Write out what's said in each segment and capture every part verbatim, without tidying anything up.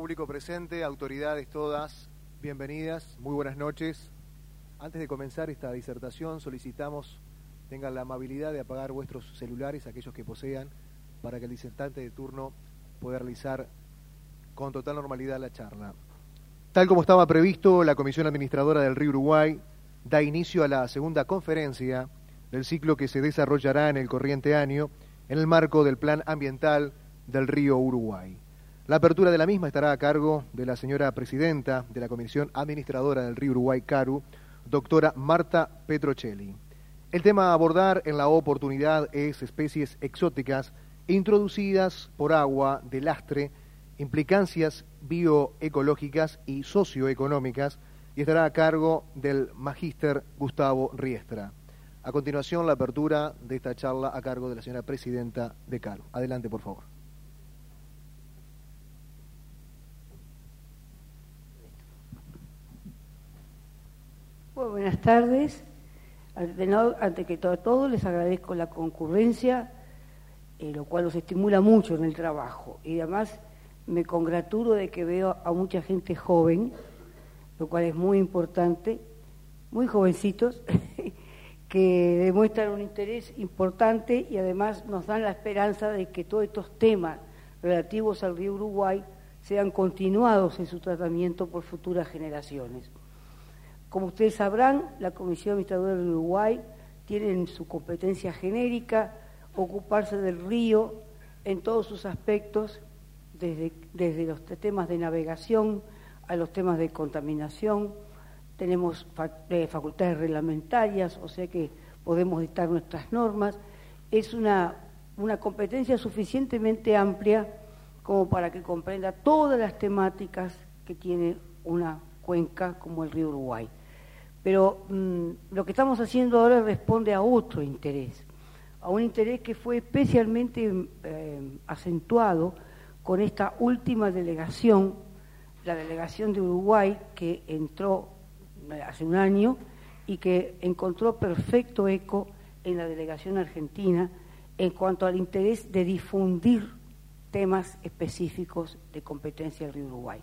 Público presente, autoridades todas, bienvenidas, muy buenas noches. Antes de comenzar esta disertación, solicitamos tengan la amabilidad de apagar vuestros celulares, aquellos que posean, para que el disertante de turno pueda realizar con total normalidad la charla. Tal como estaba previsto, la Comisión Administradora del Río Uruguay da inicio a la segunda conferencia del ciclo que se desarrollará en el corriente año en el marco del Plan Ambiental del Río Uruguay. La apertura de la misma estará a cargo de la señora presidenta de la Comisión Administradora del Río Uruguay, CARU, doctora Marta Petrocelli. El tema a abordar en la oportunidad es especies exóticas introducidas por agua de lastre, implicancias bioecológicas y socioeconómicas, y estará a cargo del magíster Gustavo Riestra. A continuación, la apertura de esta charla a cargo de la señora presidenta de CARU. Adelante, por favor. Bueno, buenas tardes. Ante, no, ante que todo, todo, les agradezco la concurrencia, eh, lo cual los estimula mucho en el trabajo. Y además me congratulo de que veo a mucha gente joven, lo cual es muy importante, muy jovencitos, que demuestran un interés importante y además nos dan la esperanza de que todos estos temas relativos al río Uruguay sean continuados en su tratamiento por futuras generaciones. Como ustedes sabrán, la Comisión Administradora del Uruguay tiene en su competencia genérica ocuparse del río en todos sus aspectos, desde, desde los temas de navegación a los temas de contaminación. Tenemos facultades reglamentarias, o sea que podemos dictar nuestras normas. Es una, una competencia suficientemente amplia como para que comprenda todas las temáticas que tiene una cuenca como el río Uruguay. Pero mmm, lo que estamos haciendo ahora responde a otro interés, a un interés que fue especialmente eh, acentuado con esta última delegación, la delegación de Uruguay que entró hace un año y que encontró perfecto eco en la delegación argentina en cuanto al interés de difundir temas específicos de competencia del río Uruguay.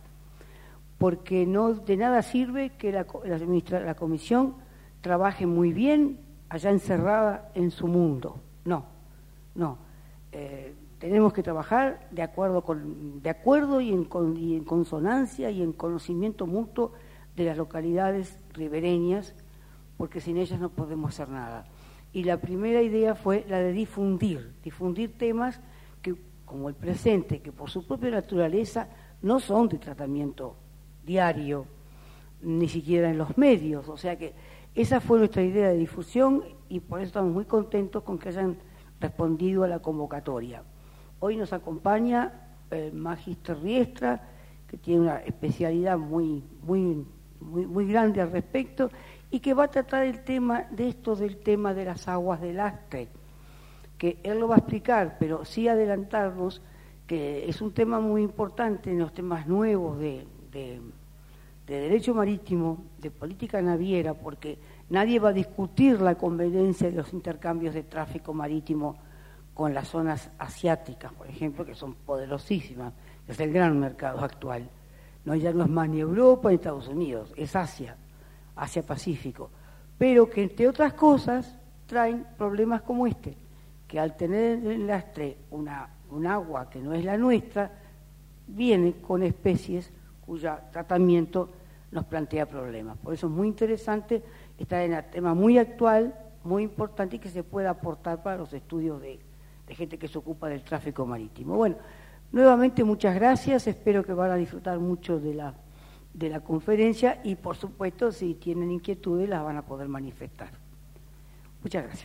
Porque no de nada sirve que la, la, la comisión trabaje muy bien allá encerrada en su mundo. No, no. Eh, tenemos que trabajar de acuerdo, con, de acuerdo y, en, con, y en consonancia y en conocimiento mutuo de las localidades ribereñas, porque sin ellas no podemos hacer nada. Y la primera idea fue la de difundir, difundir temas que, como el presente, que por su propia naturaleza no son de tratamiento diario, ni siquiera en los medios, o sea que esa fue nuestra idea de difusión y por eso estamos muy contentos con que hayan respondido a la convocatoria. Hoy nos acompaña el magíster Riestra, que tiene una especialidad muy, muy, muy, muy grande al respecto y que va a tratar el tema de esto del tema de las aguas de lastre, que él lo va a explicar, pero sí adelantarnos que es un tema muy importante en los temas nuevos de De, de derecho marítimo, de política naviera, porque nadie va a discutir la conveniencia de los intercambios de tráfico marítimo con las zonas asiáticas, por ejemplo, que son poderosísimas, es el gran mercado actual. No, ya no es más ni Europa ni Estados Unidos, es Asia, Asia-Pacífico, pero que entre otras cosas traen problemas como este, que al tener en el lastre una, un agua que no es la nuestra, viene con especies cuyo tratamiento nos plantea problemas. Por eso es muy interesante estar en un tema muy actual, muy importante y que se pueda aportar para los estudios de, de gente que se ocupa del tráfico marítimo. Bueno, nuevamente muchas gracias, espero que van a disfrutar mucho de la, de la conferencia y por supuesto si tienen inquietudes las van a poder manifestar. Muchas gracias.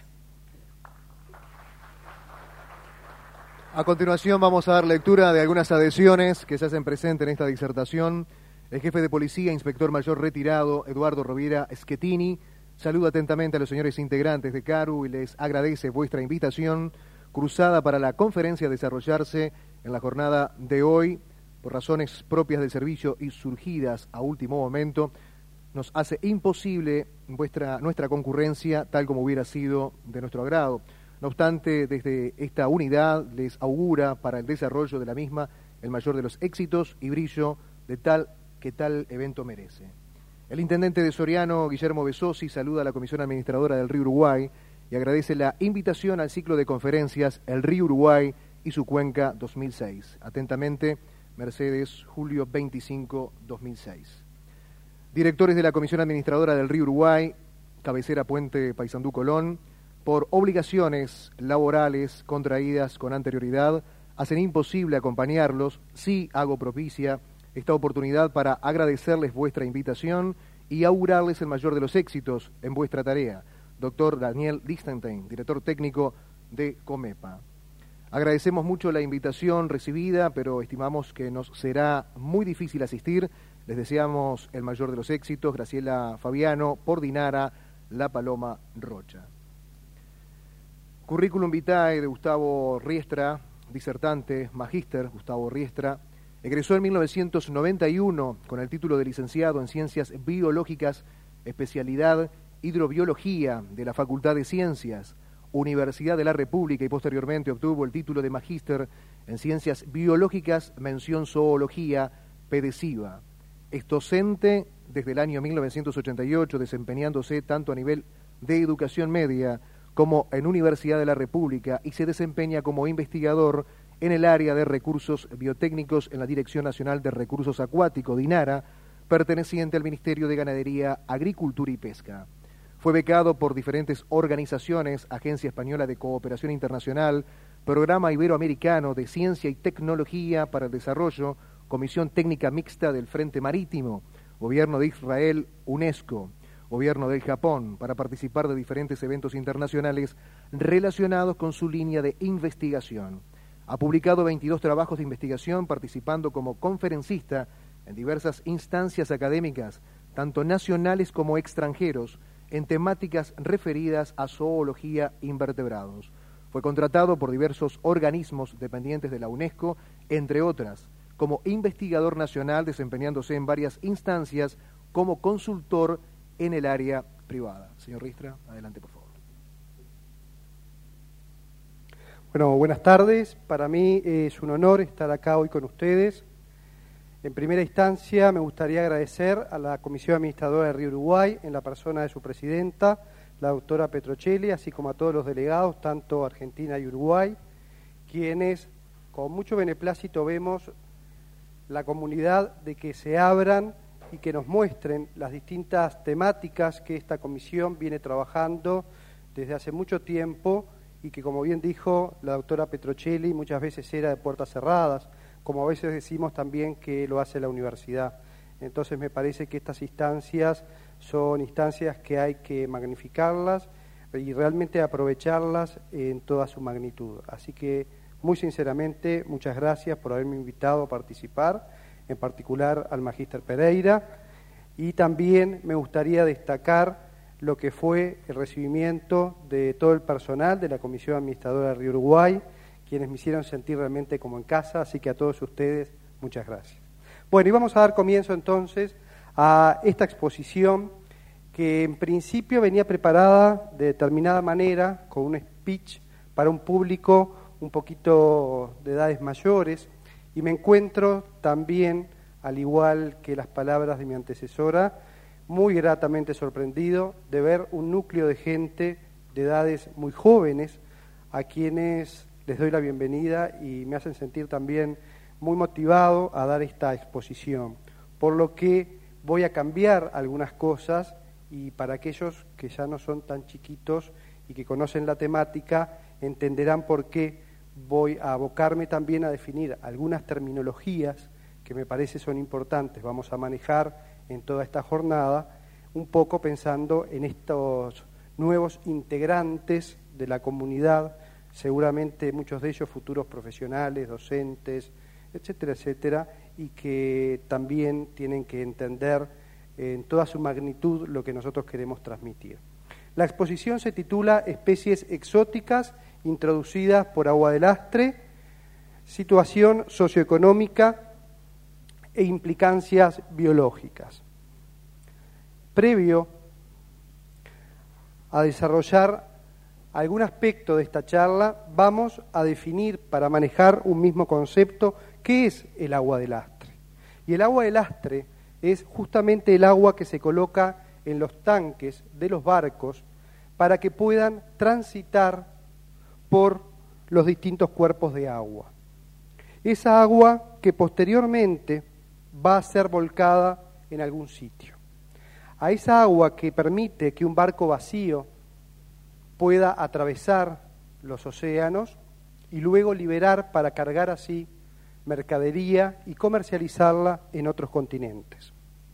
A continuación vamos a dar lectura de algunas adhesiones que se hacen presentes en esta disertación. El jefe de policía, inspector mayor retirado, Eduardo Rovira Schettini, saluda atentamente a los señores integrantes de CARU y les agradece vuestra invitación cruzada para la conferencia a desarrollarse en la jornada de hoy. Por razones propias del servicio y surgidas a último momento, nos hace imposible vuestra, nuestra concurrencia tal como hubiera sido de nuestro agrado. No obstante, desde esta unidad les augura para el desarrollo de la misma el mayor de los éxitos y brillo de tal que tal evento merece. El intendente de Soriano, Guillermo Besosi, saluda a la Comisión Administradora del Río Uruguay y agradece la invitación al ciclo de conferencias El Río Uruguay y su cuenca dos mil seis. Atentamente, Mercedes, julio veinticinco, dos mil seis. Directores de la Comisión Administradora del Río Uruguay, cabecera Puente Paysandú Colón, por obligaciones laborales contraídas con anterioridad, hacen imposible acompañarlos. Sí hago propicia esta oportunidad para agradecerles vuestra invitación y augurarles el mayor de los éxitos en vuestra tarea. Doctor Daniel Lichtenstein, director técnico de Comepa. Agradecemos mucho la invitación recibida, pero estimamos que nos será muy difícil asistir. Les deseamos el mayor de los éxitos. Graciela Fabiano, por Dinara, La Paloma Rocha. Currículum vitae de Gustavo Riestra, disertante, magíster Gustavo Riestra. Egresó en mil novecientos noventa y uno con el título de licenciado en Ciencias Biológicas, especialidad Hidrobiología de la Facultad de Ciencias, Universidad de la República, y posteriormente obtuvo el título de magíster en Ciencias Biológicas, mención Zoología, PEDESIVA. Es docente desde el año mil novecientos ochenta y ocho, desempeñándose tanto a nivel de educación media como en Universidad de la República, y se desempeña como investigador en el área de recursos biotécnicos en la Dirección Nacional de Recursos Acuáticos, DINARA, perteneciente al Ministerio de Ganadería, Agricultura y Pesca. Fue becado por diferentes organizaciones, Agencia Española de Cooperación Internacional, Programa Iberoamericano de Ciencia y Tecnología para el Desarrollo, Comisión Técnica Mixta del Frente Marítimo, Gobierno de Israel, UNESCO, Gobierno del Japón, para participar de diferentes eventos internacionales relacionados con su línea de investigación. Ha publicado veintidós trabajos de investigación, participando como conferencista en diversas instancias académicas, tanto nacionales como extranjeros, en temáticas referidas a zoología invertebrados. Fue contratado por diversos organismos dependientes de la UNESCO, entre otras, como investigador nacional, desempeñándose en varias instancias como consultor en el área privada. Señor Riestra, adelante, por favor. Bueno, buenas tardes. Para mí es un honor estar acá hoy con ustedes. En primera instancia, me gustaría agradecer a la Comisión Administradora de Río Uruguay, en la persona de su presidenta, la doctora Petrocelli, así como a todos los delegados, tanto Argentina y Uruguay, quienes con mucho beneplácito vemos la comunidad de que se abran y que nos muestren las distintas temáticas que esta comisión viene trabajando desde hace mucho tiempo, y que, como bien dijo la doctora Petrocelli, muchas veces era de puertas cerradas, como a veces decimos también que lo hace la universidad. Entonces me parece que estas instancias son instancias que hay que magnificarlas y realmente aprovecharlas en toda su magnitud. Así que, muy sinceramente, muchas gracias por haberme invitado a participar, en particular al magíster Pereira, y también me gustaría destacar lo que fue el recibimiento de todo el personal de la Comisión Administradora de Río Uruguay, quienes me hicieron sentir realmente como en casa, así que a todos ustedes, muchas gracias. Bueno, y vamos a dar comienzo entonces a esta exposición que en principio venía preparada de determinada manera, con un speech para un público un poquito de edades mayores, y me encuentro también, al igual que las palabras de mi antecesora, muy gratamente sorprendido de ver un núcleo de gente de edades muy jóvenes, a quienes les doy la bienvenida y me hacen sentir también muy motivado a dar esta exposición, por lo que voy a cambiar algunas cosas, y para aquellos que ya no son tan chiquitos y que conocen la temática, entenderán por qué voy a abocarme también a definir algunas terminologías que me parece son importantes, vamos a manejar en toda esta jornada, un poco pensando en estos nuevos integrantes de la comunidad, seguramente muchos de ellos futuros profesionales, docentes, etcétera, etcétera, y que también tienen que entender en toda su magnitud lo que nosotros queremos transmitir. La exposición se titula Especies exóticas introducidas por agua de lastre, situación socioeconómica e implicancias biológicas. Previo a desarrollar algún aspecto de esta charla, vamos a definir, para manejar un mismo concepto, qué es el agua de lastre. Y el agua de lastre es justamente el agua que se coloca en los tanques de los barcos para que puedan transitar por los distintos cuerpos de agua. Esa agua que posteriormente va a ser volcada en algún sitio. A esa agua que permite que un barco vacío pueda atravesar los océanos y luego liberar para cargar así mercadería y comercializarla en otros continentes.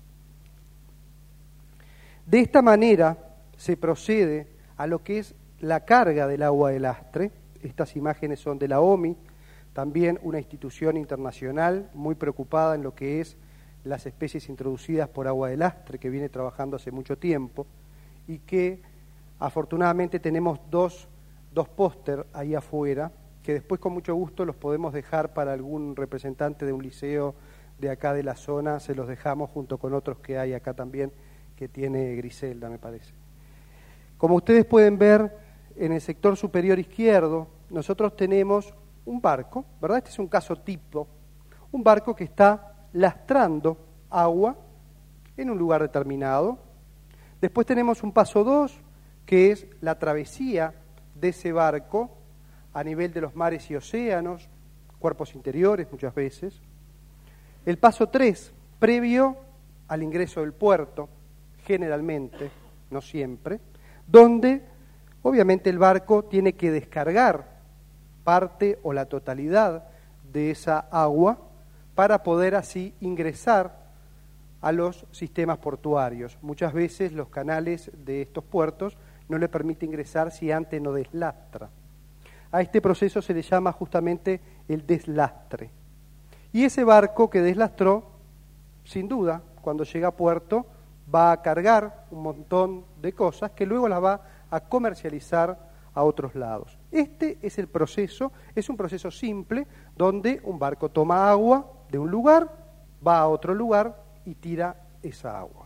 De esta manera se procede a lo que es la carga del agua de lastre. Estas imágenes son de la O M I, también una institución internacional muy preocupada en lo que es las especies introducidas por agua de lastre, que viene trabajando hace mucho tiempo y que afortunadamente tenemos dos, dos póster ahí afuera, que después con mucho gusto los podemos dejar para algún representante de un liceo de acá de la zona, se los dejamos junto con otros que hay acá también, que tiene Griselda, me parece. Como ustedes pueden ver, en el sector superior izquierdo, nosotros tenemos un barco, ¿verdad? Este es un caso tipo, un barco que está lastrando agua en un lugar determinado. Después tenemos un paso dos, que es la travesía de ese barco a nivel de los mares y océanos, cuerpos interiores muchas veces. El paso tres, previo al ingreso del puerto, generalmente, no siempre, donde obviamente el barco tiene que descargar parte o la totalidad de esa agua para poder así ingresar a los sistemas portuarios. Muchas veces los canales de estos puertos no le permiten ingresar si antes no deslastra. A este proceso se le llama justamente el deslastre. Y ese barco que deslastró, sin duda, cuando llega a puerto, va a cargar un montón de cosas que luego las va a comercializar a otros lados. Este es el proceso, es un proceso simple donde un barco toma agua de un lugar, va a otro lugar y tira esa agua.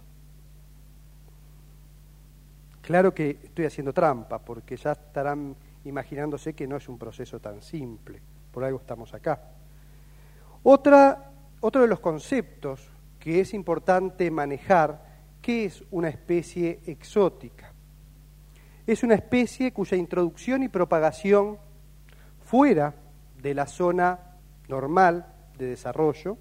Claro que estoy haciendo trampa, porque ya estarán imaginándose que no es un proceso tan simple, por algo estamos acá. Otra, otro de los conceptos que es importante manejar, ¿qué es una especie exótica? Es una especie cuya introducción y propagación fuera de la zona normal de desarrollo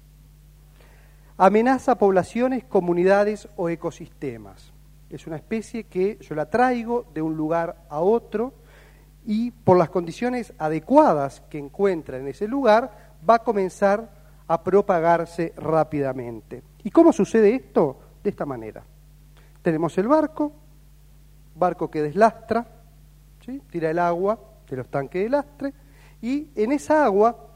amenaza poblaciones, comunidades o ecosistemas. Es una especie que yo la traigo de un lugar a otro y por las condiciones adecuadas que encuentra en ese lugar va a comenzar a propagarse rápidamente. ¿Y cómo sucede esto? De esta manera. Tenemos el barco, barco que deslastra, ¿sí? Tira el agua de los tanques de lastre, y en esa agua,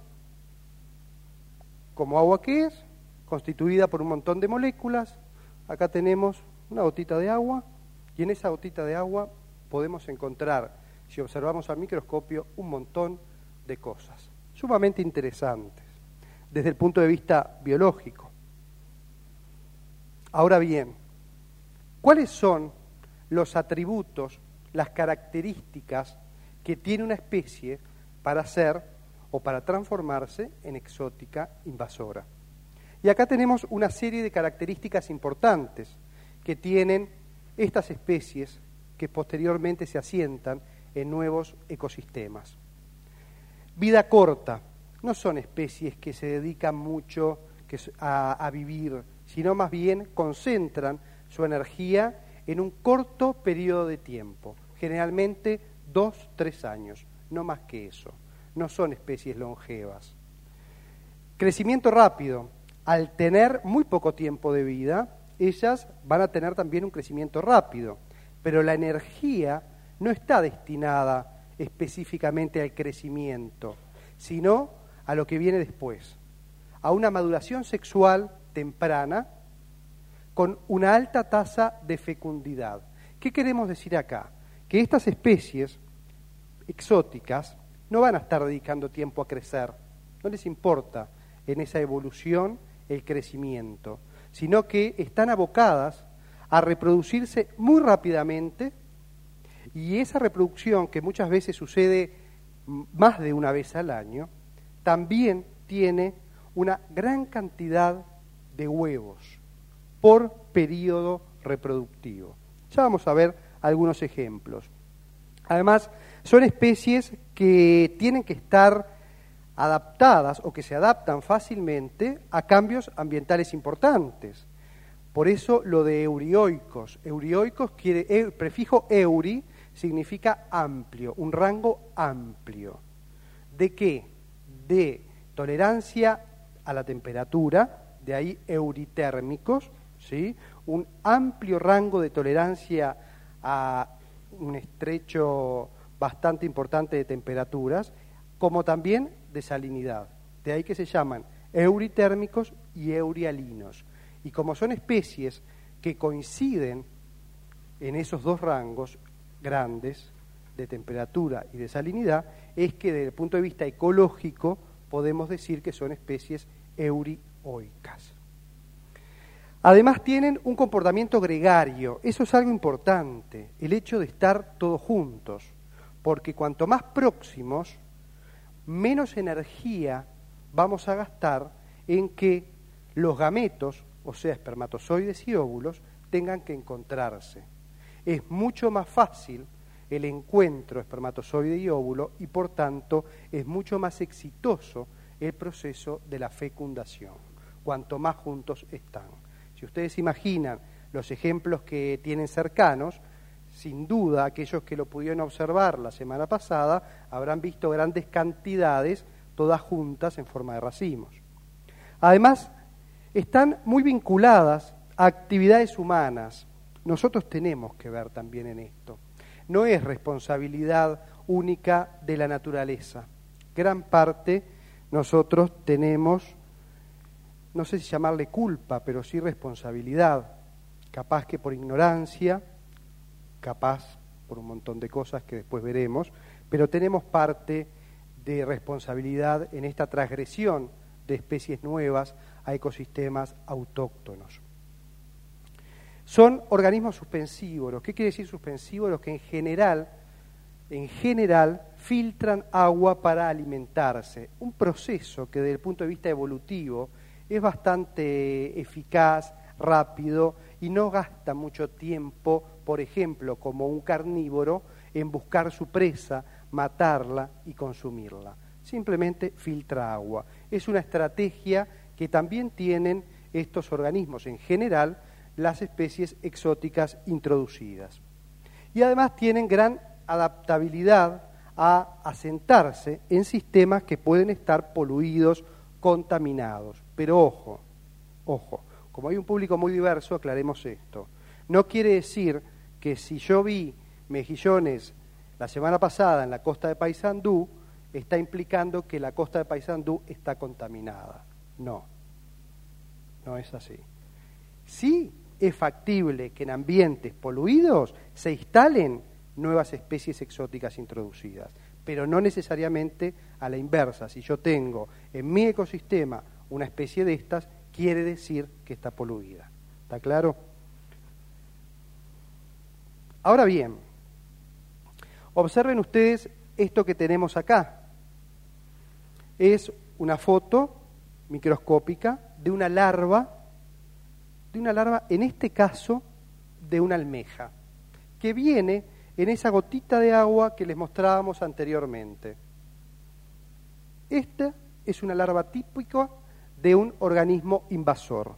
como agua que es, constituida por un montón de moléculas, acá tenemos una gotita de agua, y en esa gotita de agua podemos encontrar, si observamos al microscopio, un montón de cosas sumamente interesantes desde el punto de vista biológico. Ahora bien, ¿cuáles son los atributos, las características que tiene una especie para ser o para transformarse en exótica invasora? Y acá tenemos una serie de características importantes que tienen estas especies que posteriormente se asientan en nuevos ecosistemas. Vida corta, no son especies que se dedican mucho a, a vivir, sino más bien concentran su energía en un corto periodo de tiempo, generalmente dos, tres años, no más que eso. No son especies longevas. Crecimiento rápido. Al tener muy poco tiempo de vida, ellas van a tener también un crecimiento rápido, pero la energía no está destinada específicamente al crecimiento, sino a lo que viene después, a una maduración sexual temprana con una alta tasa de fecundidad. ¿Qué queremos decir acá? Que estas especies exóticas no van a estar dedicando tiempo a crecer, no les importa en esa evolución el crecimiento, sino que están abocadas a reproducirse muy rápidamente, y esa reproducción, que muchas veces sucede más de una vez al año, también tiene una gran cantidad de huevos por periodo reproductivo. Ya vamos a ver algunos ejemplos. Además, son especies que tienen que estar adaptadas o que se adaptan fácilmente a cambios ambientales importantes. Por eso lo de eurioicos. Eurioicos quiere, el prefijo euri significa amplio, un rango amplio. ¿De qué? De tolerancia a la temperatura, de ahí euritérmicos, ¿sí? Un amplio rango de tolerancia a un estrecho bastante importante de temperaturas, como también de salinidad. De ahí que se llaman euritérmicos y eurialinos. Y como son especies que coinciden en esos dos rangos grandes de temperatura y de salinidad, es que desde el punto de vista ecológico podemos decir que son especies eurioicas. Además tienen un comportamiento gregario, eso es algo importante, el hecho de estar todos juntos, porque cuanto más próximos, menos energía vamos a gastar en que los gametos, o sea, espermatozoides y óvulos, tengan que encontrarse. Es mucho más fácil el encuentro espermatozoide y óvulo y, por tanto, es mucho más exitoso el proceso de la fecundación, cuanto más juntos están. Si ustedes imaginan los ejemplos que tienen cercanos, sin duda aquellos que lo pudieron observar la semana pasada habrán visto grandes cantidades todas juntas en forma de racimos. Además, están muy vinculadas a actividades humanas. Nosotros tenemos que ver también en esto. No es responsabilidad única de la naturaleza. Gran parte nosotros tenemos, no sé si llamarle culpa, pero sí responsabilidad, capaz que por ignorancia, capaz por un montón de cosas que después veremos, pero tenemos parte de responsabilidad en esta transgresión de especies nuevas a ecosistemas autóctonos. Son organismos suspensívoros. ¿Qué quiere decir suspensívoros? Que en general, en general filtran agua para alimentarse. Un proceso que desde el punto de vista evolutivo es bastante eficaz, rápido y no gasta mucho tiempo, por ejemplo, como un carnívoro, en buscar su presa, matarla y consumirla. Simplemente filtra agua. Es una estrategia que también tienen estos organismos, en general, las especies exóticas introducidas. Y además tienen gran adaptabilidad a asentarse en sistemas que pueden estar poluidos, contaminados. Pero ojo, ojo, como hay un público muy diverso, aclaremos esto. No quiere decir que si yo vi mejillones la semana pasada en la costa de Paysandú, está implicando que la costa de Paysandú está contaminada. No, no es así. Sí es factible que en ambientes poluidos se instalen nuevas especies exóticas introducidas, pero no necesariamente a la inversa. Si yo tengo en mi ecosistema una especie de estas, quiere decir que está poluida. ¿Está claro? Ahora bien, observen ustedes esto que tenemos acá. Es una foto microscópica de una larva, de una larva, en este caso, de una almeja, que viene en esa gotita de agua que les mostrábamos anteriormente. Esta es una larva típica de un organismo invasor.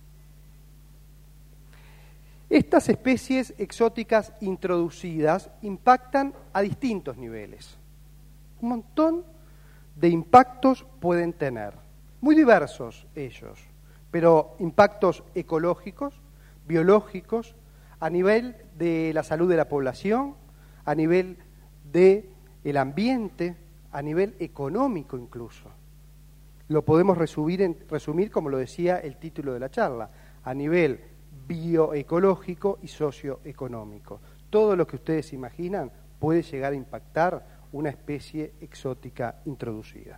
Estas especies exóticas introducidas impactan a distintos niveles. Un montón de impactos pueden tener, muy diversos ellos, pero impactos ecológicos, biológicos, a nivel de la salud de la población, a nivel del ambiente, a nivel económico incluso. Lo podemos resumir, en, resumir, como lo decía el título de la charla, a nivel bioecológico y socioeconómico. Todo lo que ustedes imaginan puede llegar a impactar una especie exótica introducida.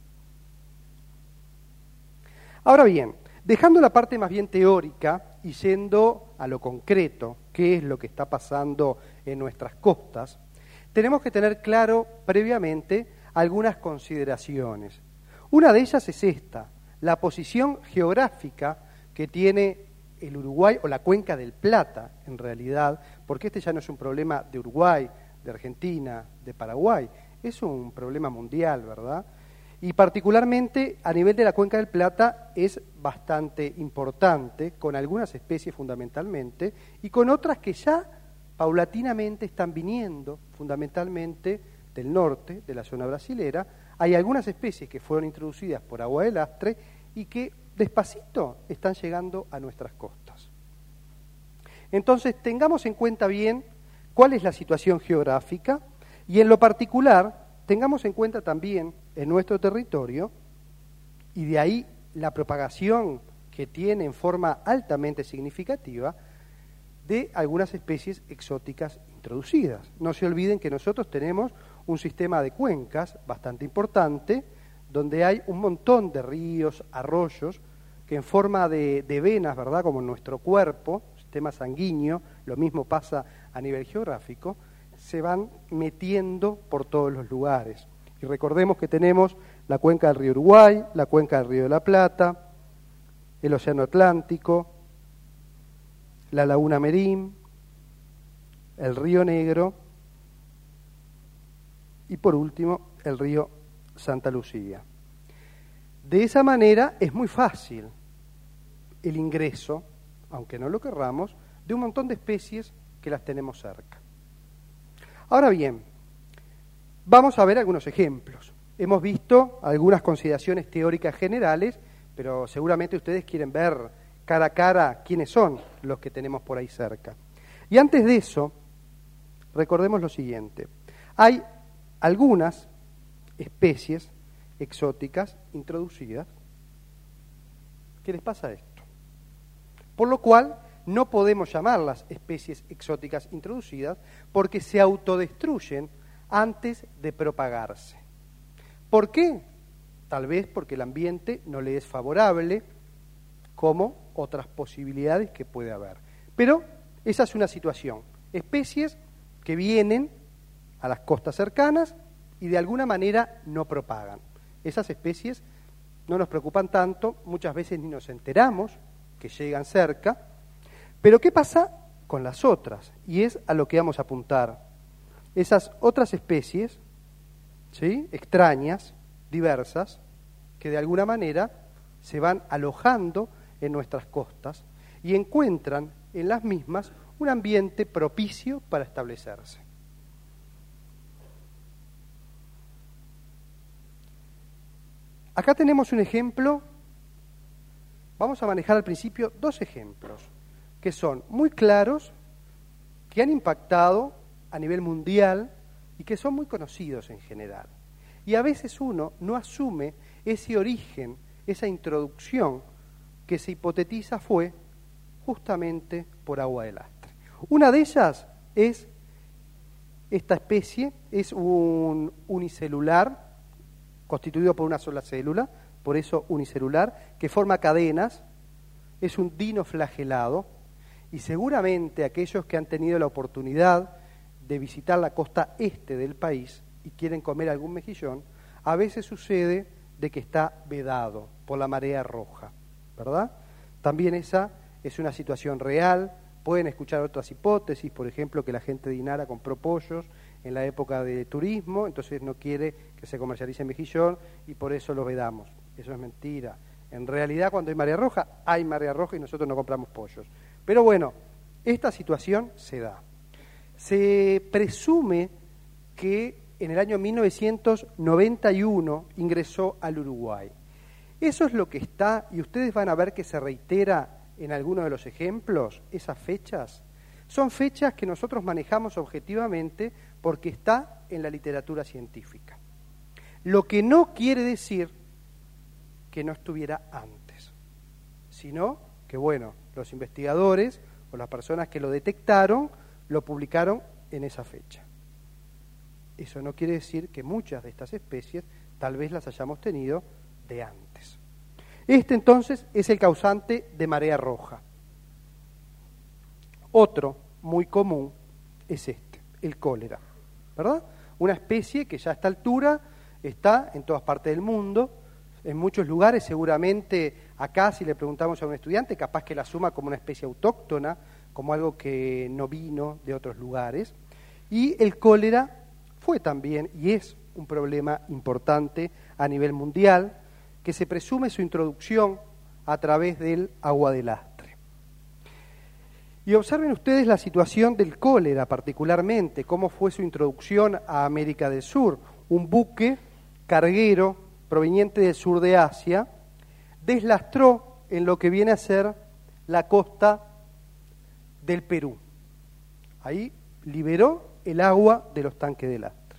Ahora bien, dejando la parte más bien teórica y yendo a lo concreto, qué es lo que está pasando en nuestras costas, tenemos que tener claro previamente algunas consideraciones. Una de ellas es esta, la posición geográfica que tiene el Uruguay o la cuenca del Plata, en realidad, porque este ya no es un problema de Uruguay, de Argentina, de Paraguay, es un problema mundial, ¿verdad? Y particularmente a nivel de la cuenca del Plata es bastante importante, con algunas especies fundamentalmente, y con otras que ya paulatinamente están viniendo, fundamentalmente del norte, de la zona brasilera. Hay algunas especies que fueron introducidas por agua de lastre y que despacito están llegando a nuestras costas. Entonces, tengamos en cuenta bien cuál es la situación geográfica y en lo particular, tengamos en cuenta también en nuestro territorio, y de ahí la propagación que tiene en forma altamente significativa de algunas especies exóticas introducidas. No se olviden que nosotros tenemos un sistema de cuencas bastante importante, donde hay un montón de ríos, arroyos, que en forma de, de venas, ¿verdad?, como en nuestro cuerpo, sistema sanguíneo, lo mismo pasa a nivel geográfico, se van metiendo por todos los lugares. Y recordemos que tenemos la cuenca del río Uruguay, la cuenca del río de la Plata, el océano Atlántico, la laguna Merín, el río Negro y por último el río Santa Lucía. De esa manera es muy fácil el ingreso, aunque no lo querramos, de un montón de especies que las tenemos cerca. Ahora bien, vamos a ver algunos ejemplos. Hemos visto algunas consideraciones teóricas generales, pero seguramente ustedes quieren ver cara a cara quiénes son los que tenemos por ahí cerca. Y antes de eso, recordemos lo siguiente. Hay algunas especies exóticas introducidas que les pasa esto. Por lo cual, no podemos llamarlas especies exóticas introducidas porque se autodestruyen antes de propagarse. ¿Por qué? Tal vez porque el ambiente no le es favorable, como otras posibilidades que puede haber. Pero esa es una situación. Especies que vienen a las costas cercanas y de alguna manera no propagan. Esas especies no nos preocupan tanto, muchas veces ni nos enteramos que llegan cerca. Pero ¿qué pasa con las otras? Y es a lo que vamos a apuntar. Esas otras especies, ¿sí?, extrañas, diversas, que de alguna manera se van alojando en nuestras costas y encuentran en las mismas un ambiente propicio para establecerse. Acá tenemos un ejemplo, vamos a manejar al principio dos ejemplos que son muy claros, que han impactado a nivel mundial y que son muy conocidos en general. Y a veces uno no asume ese origen, esa introducción que se hipotetiza fue justamente por agua de lastre. Una de ellas es esta especie, es un unicelular constituido por una sola célula, por eso unicelular, que forma cadenas, es un dinoflagelado, y seguramente aquellos que han tenido la oportunidad de visitar la costa este del país y quieren comer algún mejillón, a veces sucede de que está vedado por la marea roja, ¿verdad? También esa es una situación real. Pueden escuchar otras hipótesis, por ejemplo, que la gente de Inara compró pollos en la época de turismo, entonces no quiere que se comercialice mejillón y por eso lo vedamos. Eso es mentira. En realidad, cuando hay marea roja, hay marea roja y nosotros no compramos pollos. Pero bueno, esta situación se da. Se presume que en el año mil novecientos noventa y uno ingresó al Uruguay. Eso es lo que está, y ustedes van a ver que se reitera en algunos de los ejemplos, esas fechas. Son fechas que nosotros manejamos objetivamente porque está en la literatura científica. Lo que no quiere decir que no estuviera antes, sino que, bueno, los investigadores o las personas que lo detectaron lo publicaron en esa fecha. Eso no quiere decir que muchas de estas especies tal vez las hayamos tenido de antes. Este entonces es el causante de marea roja. Otro muy común es este, el cólera, ¿verdad? Una especie que ya a esta altura está en todas partes del mundo, en muchos lugares seguramente Acá, si le preguntamos a un estudiante, capaz que la asuma como una especie autóctona, como algo que no vino de otros lugares. Y el cólera fue también, y es un problema importante a nivel mundial, que se presume su introducción a través del agua de lastre. Y observen ustedes la situación del cólera particularmente, cómo fue su introducción a América del Sur. Un buque carguero proveniente del sur de Asia deslastró en lo que viene a ser la costa del Perú. Ahí liberó el agua de los tanques de lastre.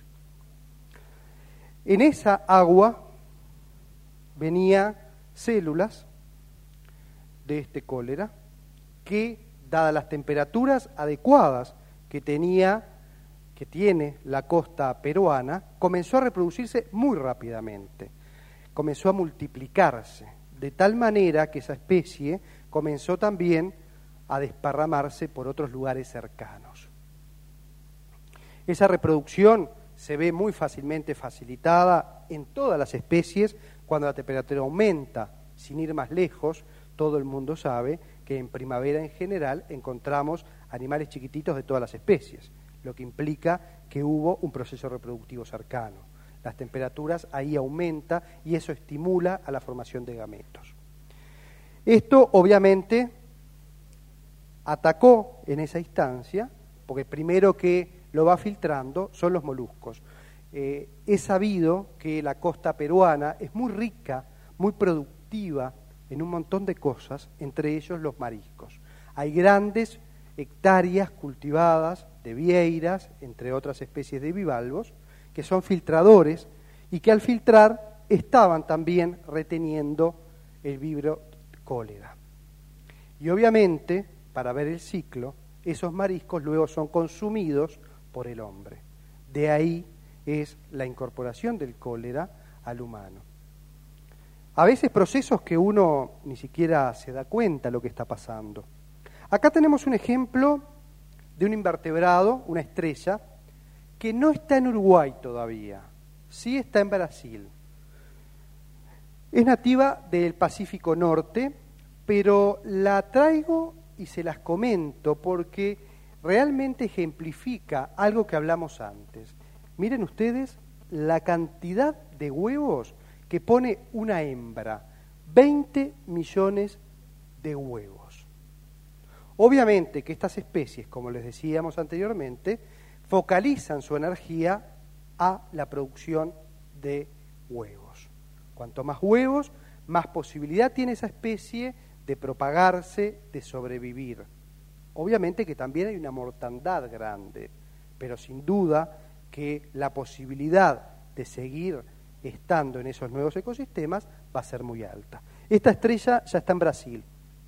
En esa agua venían células de este cólera que, dadas las temperaturas adecuadas que tenía, que tiene la costa peruana, comenzó a reproducirse muy rápidamente, comenzó a multiplicarse, de tal manera que esa especie comenzó también a desparramarse por otros lugares cercanos. Esa reproducción se ve muy fácilmente facilitada en todas las especies cuando la temperatura aumenta. Sin ir más lejos, todo el mundo sabe que en primavera en general encontramos animales chiquititos de todas las especies, lo que implica que hubo un proceso reproductivo cercano. Las temperaturas ahí aumentan y eso estimula a la formación de gametos. Esto obviamente atacó en esa instancia, porque primero que lo va filtrando son los moluscos. Eh, es sabido que la costa peruana es muy rica, muy productiva en un montón de cosas, entre ellos los mariscos. Hay grandes hectáreas cultivadas de vieiras, entre otras especies de bivalvos, que son filtradores y que al filtrar estaban también reteniendo el vibrio cólera. Y obviamente, para ver el ciclo, esos mariscos luego son consumidos por el hombre. De ahí es la incorporación del cólera al humano. A veces procesos que uno ni siquiera se da cuenta de lo que está pasando. Acá tenemos un ejemplo de un invertebrado, una estrella, que no está en Uruguay todavía, sí está en Brasil. Es nativa del Pacífico Norte, pero la traigo y se las comento porque realmente ejemplifica algo que hablamos antes. Miren ustedes la cantidad de huevos que pone una hembra, veinte millones de huevos. Obviamente que estas especies, como les decíamos anteriormente, focalizan su energía a la producción de huevos. Cuanto más huevos, más posibilidad tiene esa especie de propagarse, de sobrevivir. Obviamente que también hay una mortandad grande, pero sin duda que la posibilidad de seguir estando en esos nuevos ecosistemas va a ser muy alta. Esta estrella ya está en Brasil.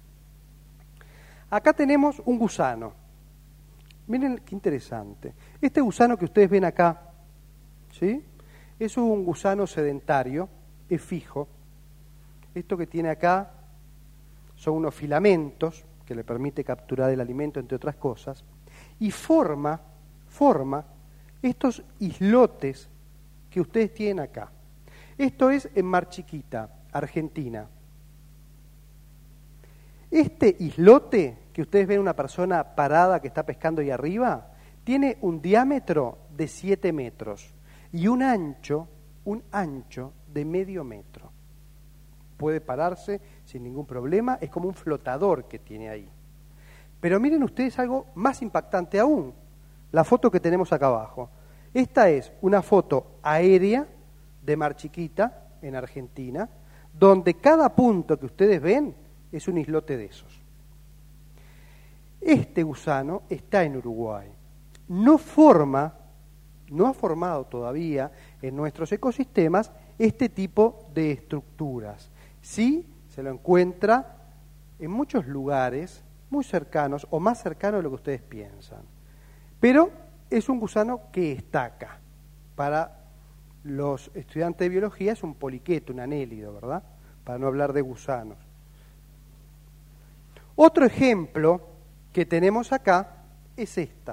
Acá tenemos un gusano. Miren qué interesante. Este gusano que ustedes ven acá, ¿sí? Es un gusano sedentario, es fijo. Esto que tiene acá son unos filamentos que le permite capturar el alimento, entre otras cosas, y forma, forma estos islotes que ustedes tienen acá. Esto es en Mar Chiquita, Argentina. Este islote, que ustedes ven una persona parada que está pescando ahí arriba, tiene un diámetro de siete metros y un ancho, un ancho de medio metro. Puede pararse sin ningún problema, es como un flotador que tiene ahí. Pero miren ustedes algo más impactante aún, la foto que tenemos acá abajo. Esta es una foto aérea de Mar Chiquita, en Argentina, donde cada punto que ustedes ven es un islote de esos. Este gusano está en Uruguay. No forma, no ha formado todavía en nuestros ecosistemas este tipo de estructuras. Sí se lo encuentra en muchos lugares muy cercanos o más cercanos de lo que ustedes piensan. Pero es un gusano que estaca. Para los estudiantes de biología es un poliqueto, un anélido, ¿verdad? Para no hablar de gusanos. Otro ejemplo que tenemos acá es esta.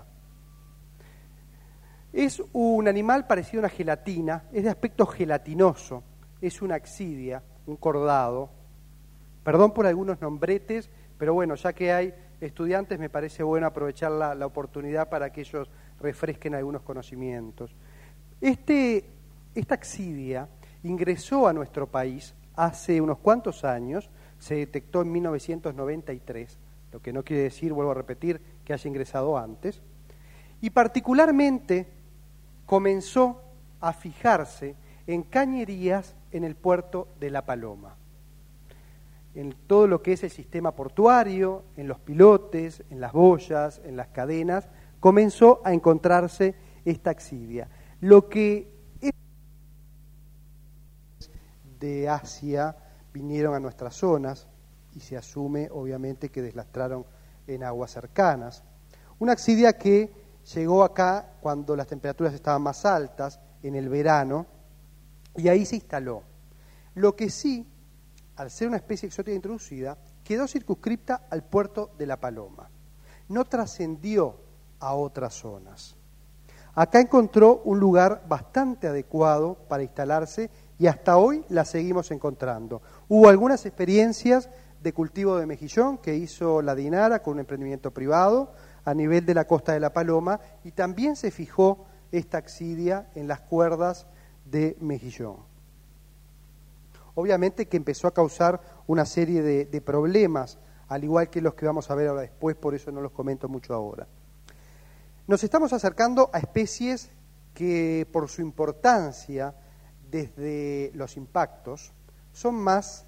Es un animal parecido a una gelatina, es de aspecto gelatinoso, es una axidia, un cordado, Perdón por algunos nombretes, pero bueno, ya que hay estudiantes me parece bueno aprovechar la, la oportunidad para que ellos refresquen algunos conocimientos. Este, esta axidia ingresó a nuestro país hace unos cuantos años, se detectó en mil novecientos noventa y tres, lo que no quiere decir, vuelvo a repetir, que haya ingresado antes, y particularmente comenzó a fijarse en cañerías en el puerto de La Paloma, en todo lo que es el sistema portuario, en los pilotes, en las boyas, en las cadenas, comenzó a encontrarse esta axidia. Lo que es de Asia vinieron a nuestras zonas y se asume obviamente que deslastraron en aguas cercanas. Una axidia que llegó acá cuando las temperaturas estaban más altas, en el verano, y ahí se instaló. Lo que sí, al ser una especie exótica introducida, quedó circunscripta al puerto de La Paloma. No trascendió a otras zonas. Acá encontró un lugar bastante adecuado para instalarse y hasta hoy la seguimos encontrando. Hubo algunas experiencias de cultivo de mejillón que hizo la DINARA con un emprendimiento privado a nivel de la costa de La Paloma y también se fijó esta axidia en las cuerdas de mejillón. Obviamente que empezó a causar una serie de, de problemas, al igual que los que vamos a ver ahora después, por eso no los comento mucho ahora. Nos estamos acercando a especies que por su importancia desde los impactos son más,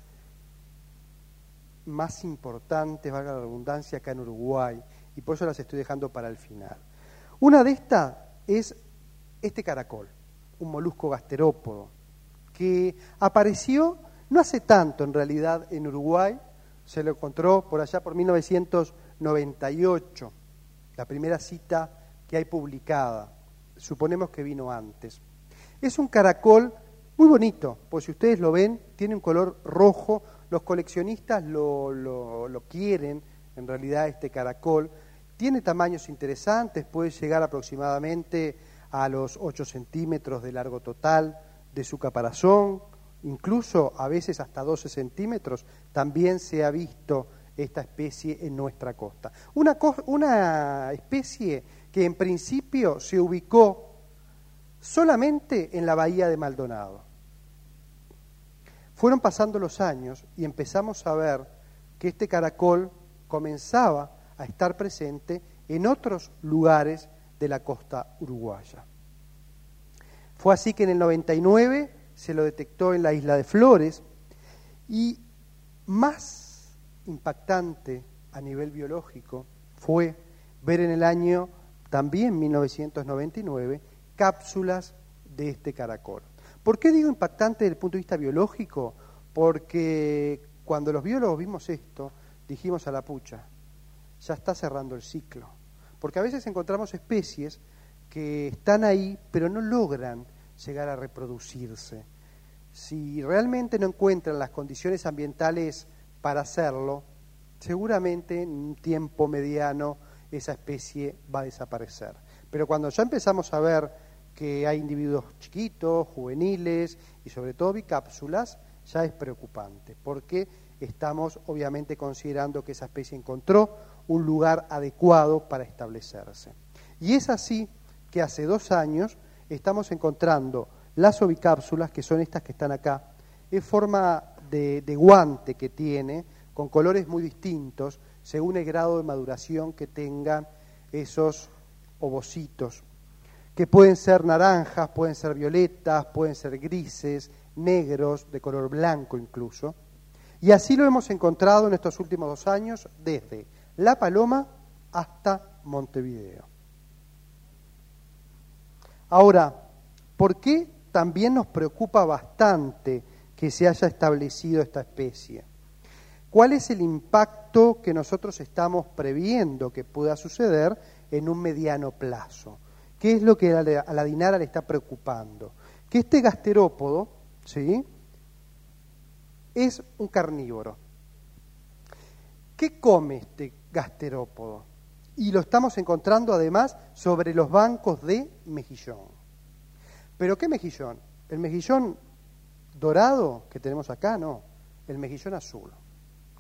más importantes, valga la redundancia, acá en Uruguay, y por eso las estoy dejando para el final. Una de estas es este caracol, un molusco gasterópodo, que apareció no hace tanto en realidad en Uruguay, se lo encontró por allá por mil novecientos noventa y ocho, la primera cita que hay publicada, suponemos que vino antes. Es un caracol muy bonito, pues si ustedes lo ven, tiene un color rojo, los coleccionistas lo, lo, lo quieren, en realidad este caracol, tiene tamaños interesantes, puede llegar aproximadamente a los ocho centímetros de largo total de su caparazón, incluso a veces hasta doce centímetros, también se ha visto esta especie en nuestra costa. Una, co- una especie que en principio se ubicó solamente en la bahía de Maldonado. Fueron pasando los años y empezamos a ver que este caracol comenzaba a estar presente en otros lugares de la costa uruguaya. Fue así que en el noventa y nueve se lo detectó en la isla de Flores y más impactante a nivel biológico fue ver en el año también mil novecientos noventa y nueve cápsulas de este caracol. ¿Por qué digo impactante desde el punto de vista biológico? Porque cuando los biólogos vimos esto, dijimos a la pucha, ya está cerrando el ciclo. Porque a veces encontramos especies que están ahí, pero no logran llegar a reproducirse. Si realmente no encuentran las condiciones ambientales para hacerlo, seguramente en un tiempo mediano esa especie va a desaparecer. Pero cuando ya empezamos a ver que hay individuos chiquitos, juveniles y sobre todo bicápsulas, ya es preocupante, porque estamos obviamente considerando que esa especie encontró un lugar adecuado para establecerse. Y es así que hace dos años estamos encontrando las ovicápsulas, que son estas que están acá, en forma de, de guante que tiene, con colores muy distintos, según el grado de maduración que tengan esos ovocitos, que pueden ser naranjas, pueden ser violetas, pueden ser grises, negros, de color blanco incluso. Y así lo hemos encontrado en estos últimos dos años, desde La Paloma hasta Montevideo. Ahora, ¿por qué también nos preocupa bastante que se haya establecido esta especie? ¿Cuál es el impacto que nosotros estamos previendo que pueda suceder en un mediano plazo? ¿Qué es lo que a la, a la DINARA le está preocupando? Que este gasterópodo, ¿sí?, es un carnívoro. ¿Qué come este gasterópodo? Y lo estamos encontrando además sobre los bancos de mejillón. ¿Pero qué mejillón? ¿El mejillón dorado que tenemos acá? No, el mejillón azul.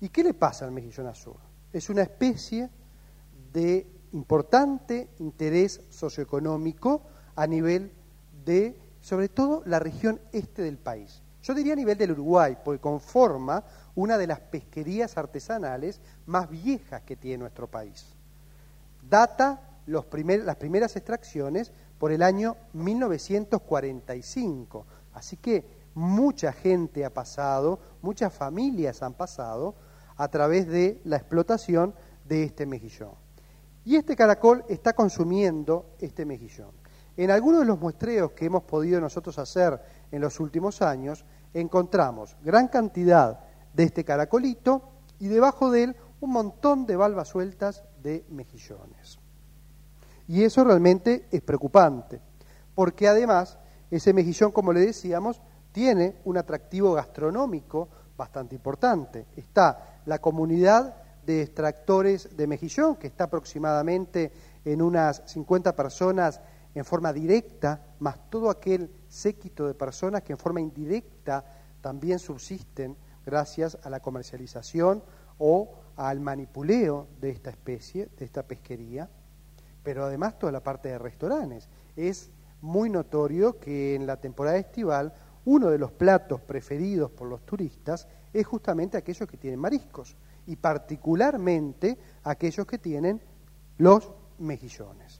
¿Y qué le pasa al mejillón azul? Es una especie de importante interés socioeconómico a nivel de, sobre todo, la región este del país. Yo diría a nivel del Uruguay, porque conforma una de las pesquerías artesanales más viejas que tiene nuestro país. Data los primer, las primeras extracciones por el año mil novecientos cuarenta y cinco. Así que mucha gente ha pasado, muchas familias han pasado a través de la explotación de este mejillón. Y este caracol está consumiendo este mejillón. En algunos de los muestreos que hemos podido nosotros hacer en los últimos años, encontramos gran cantidad de este caracolito y debajo de él un montón de valvas sueltas de mejillones. Y eso realmente es preocupante, porque además ese mejillón, como le decíamos, tiene un atractivo gastronómico bastante importante. Está la comunidad de extractores de mejillón, que está aproximadamente en unas cincuenta personas en forma directa, más todo aquel séquito de personas que en forma indirecta también subsisten gracias a la comercialización o al manipuleo de esta especie, de esta pesquería, pero además toda la parte de restaurantes. Es muy notorio que en la temporada estival uno de los platos preferidos por los turistas es justamente aquellos que tienen mariscos, y particularmente aquellos que tienen los mejillones.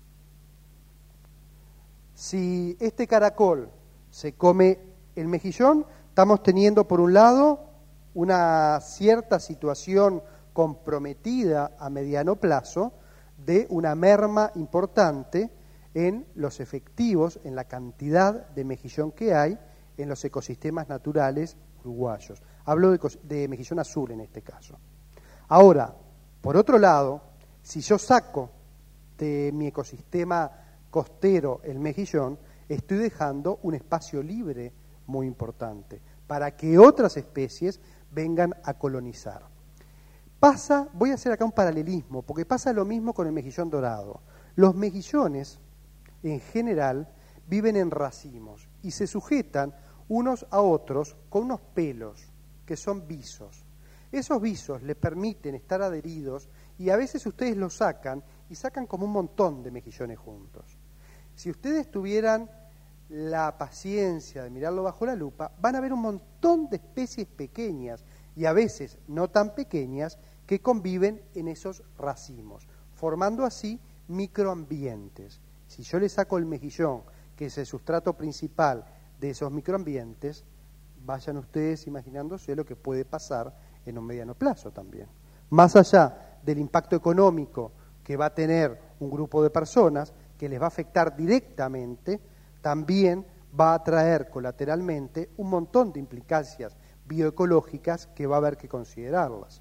Si este caracol se come el mejillón, estamos teniendo por un lado una cierta situación comprometida a mediano plazo de una merma importante en los efectivos, en la cantidad de mejillón que hay en los ecosistemas naturales uruguayos. Hablo de, de mejillón azul en este caso. Ahora, por otro lado, si yo saco de mi ecosistema costero el mejillón, estoy dejando un espacio libre muy importante para que otras especies vengan a colonizar. Pasa, voy a hacer acá un paralelismo, porque pasa lo mismo con el mejillón dorado. Los mejillones, en general, viven en racimos y se sujetan unos a otros con unos pelos que son visos. Esos visos les permiten estar adheridos y a veces ustedes los sacan y sacan como un montón de mejillones juntos. Si ustedes tuvieran la paciencia de mirarlo bajo la lupa, van a ver un montón de especies pequeñas y a veces no tan pequeñas que conviven en esos racimos, formando así microambientes. Si yo le saco el mejillón, que es el sustrato principal de esos microambientes, vayan ustedes imaginándose lo que puede pasar en un mediano plazo también. Más allá del impacto económico que va a tener un grupo de personas, que les va a afectar directamente, también va a traer colateralmente un montón de implicancias bioecológicas que va a haber que considerarlas.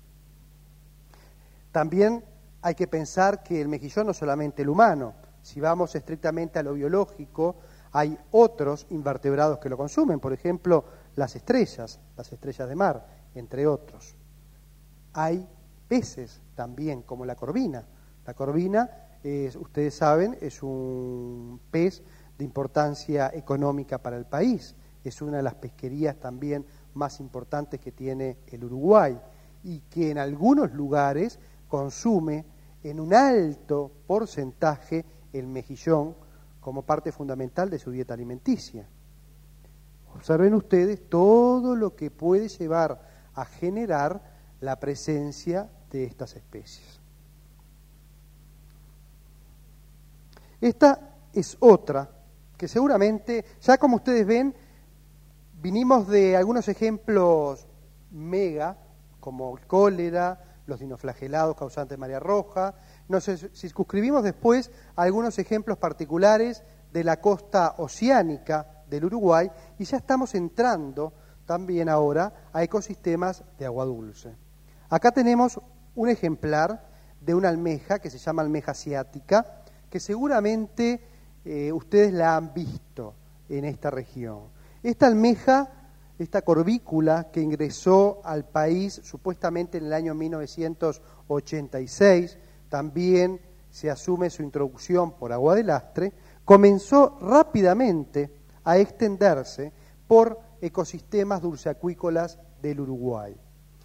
También hay que pensar que el mejillón no es solamente el humano. Si vamos estrictamente a lo biológico, hay otros invertebrados que lo consumen, por ejemplo, las estrellas, las estrellas de mar, entre otros. Hay peces también, como la corvina. La corvina, es, ustedes saben, es un pez de importancia económica para el país. Es una de las pesquerías también más importantes que tiene el Uruguay y que en algunos lugares consume en un alto porcentaje el mejillón como parte fundamental de su dieta alimenticia. Observen ustedes todo lo que puede llevar a generar la presencia de estas especies. Esta es otra que seguramente, ya como ustedes ven, vinimos de algunos ejemplos mega, como el cólera, los dinoflagelados causantes de marea roja. Nos circunscribimos después a algunos ejemplos particulares de la costa oceánica del Uruguay y ya estamos entrando también ahora a ecosistemas de agua dulce. Acá tenemos un ejemplar de una almeja que se llama almeja asiática, que seguramente eh, ustedes la han visto en esta región. Esta almeja, esta corvícula que ingresó al país supuestamente en el año mil novecientos ochenta y seis, también se asume su introducción por agua de lastre, comenzó rápidamente a extenderse por ecosistemas dulceacuícolas del Uruguay.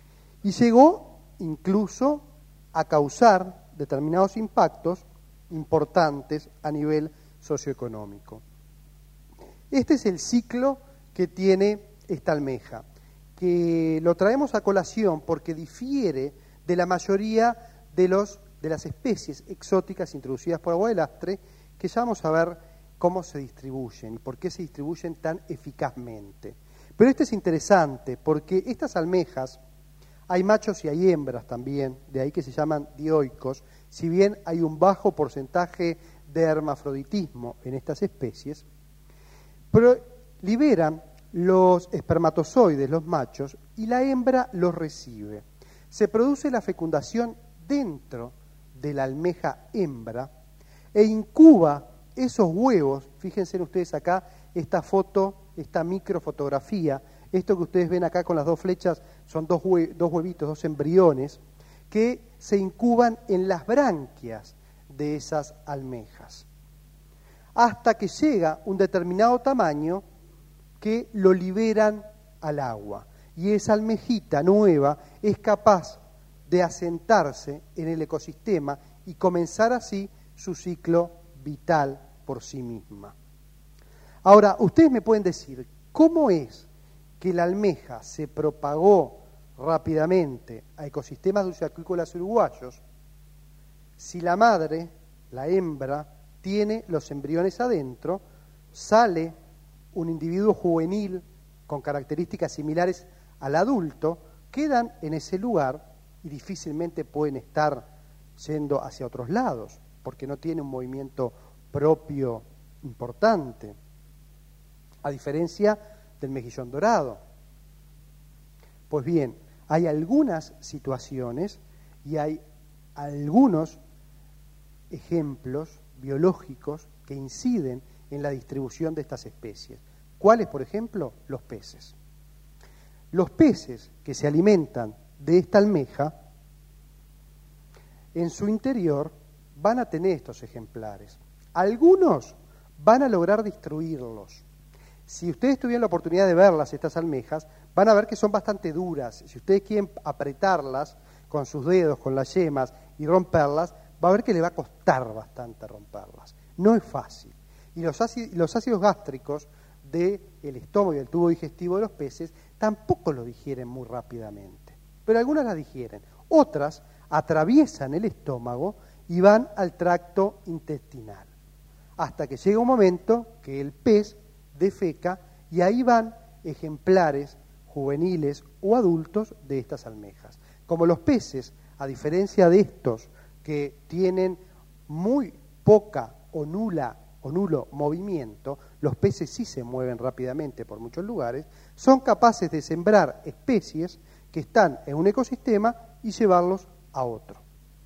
y llegó incluso a causar determinados impactos importantes a nivel socioeconómico. Este es el ciclo que tiene esta almeja, que lo traemos a colación porque difiere de la mayoría de, los, de las especies exóticas introducidas por agua de lastre, que ya vamos a ver cómo se distribuyen y por qué se distribuyen tan eficazmente. Pero esto es interesante porque estas almejas, hay machos y hay hembras también, de ahí que se llaman dioicos, si bien hay un bajo porcentaje de hermafroditismo en estas especies, pero liberan los espermatozoides, los machos, y la hembra los recibe. Se produce la fecundación dentro de la almeja hembra e incuba esos huevos. Fíjense ustedes acá esta foto, esta microfotografía, esto que ustedes ven acá con las dos flechas son dos, hue dos huevitos, dos embriones, que se incuban en las branquias de esas almejas, hasta que llega un determinado tamaño que lo liberan al agua. Y esa almejita nueva es capaz de asentarse en el ecosistema y comenzar así su ciclo vital por sí misma. Ahora, ustedes me pueden decir, ¿cómo es que la almeja se propagó rápidamente a ecosistemas dulceacuícolas uruguayos si la madre, la hembra, tiene los embriones adentro, sale un individuo juvenil con características similares al adulto, quedan en ese lugar y difícilmente pueden estar yendo hacia otros lados, porque no tiene un movimiento propio importante, a diferencia del mejillón dorado. Pues bien, hay algunas situaciones y hay algunos ejemplos biológicos que inciden en la distribución de estas especies. ¿Cuáles, por ejemplo? Los peces. Los peces que se alimentan de esta almeja, en su interior van a tener estos ejemplares. Algunos van a lograr destruirlos. Si ustedes tuvieran la oportunidad de verlas, estas almejas, van a ver que son bastante duras. Si ustedes quieren apretarlas con sus dedos, con las yemas y romperlas, va a ver que le va a costar bastante romperlas. No es fácil. Y los ácidos, los ácidos gástricos del estómago y del tubo digestivo de los peces tampoco lo digieren muy rápidamente. Pero algunas las digieren. Otras atraviesan el estómago y van al tracto intestinal. Hasta que llega un momento que el pez defeca y ahí van ejemplares juveniles o adultos de estas almejas. Como los peces, a diferencia de estos que tienen muy poca o nula o nulo movimiento, los peces sí se mueven rápidamente por muchos lugares, son capaces de sembrar especies que están en un ecosistema y llevarlos a otro.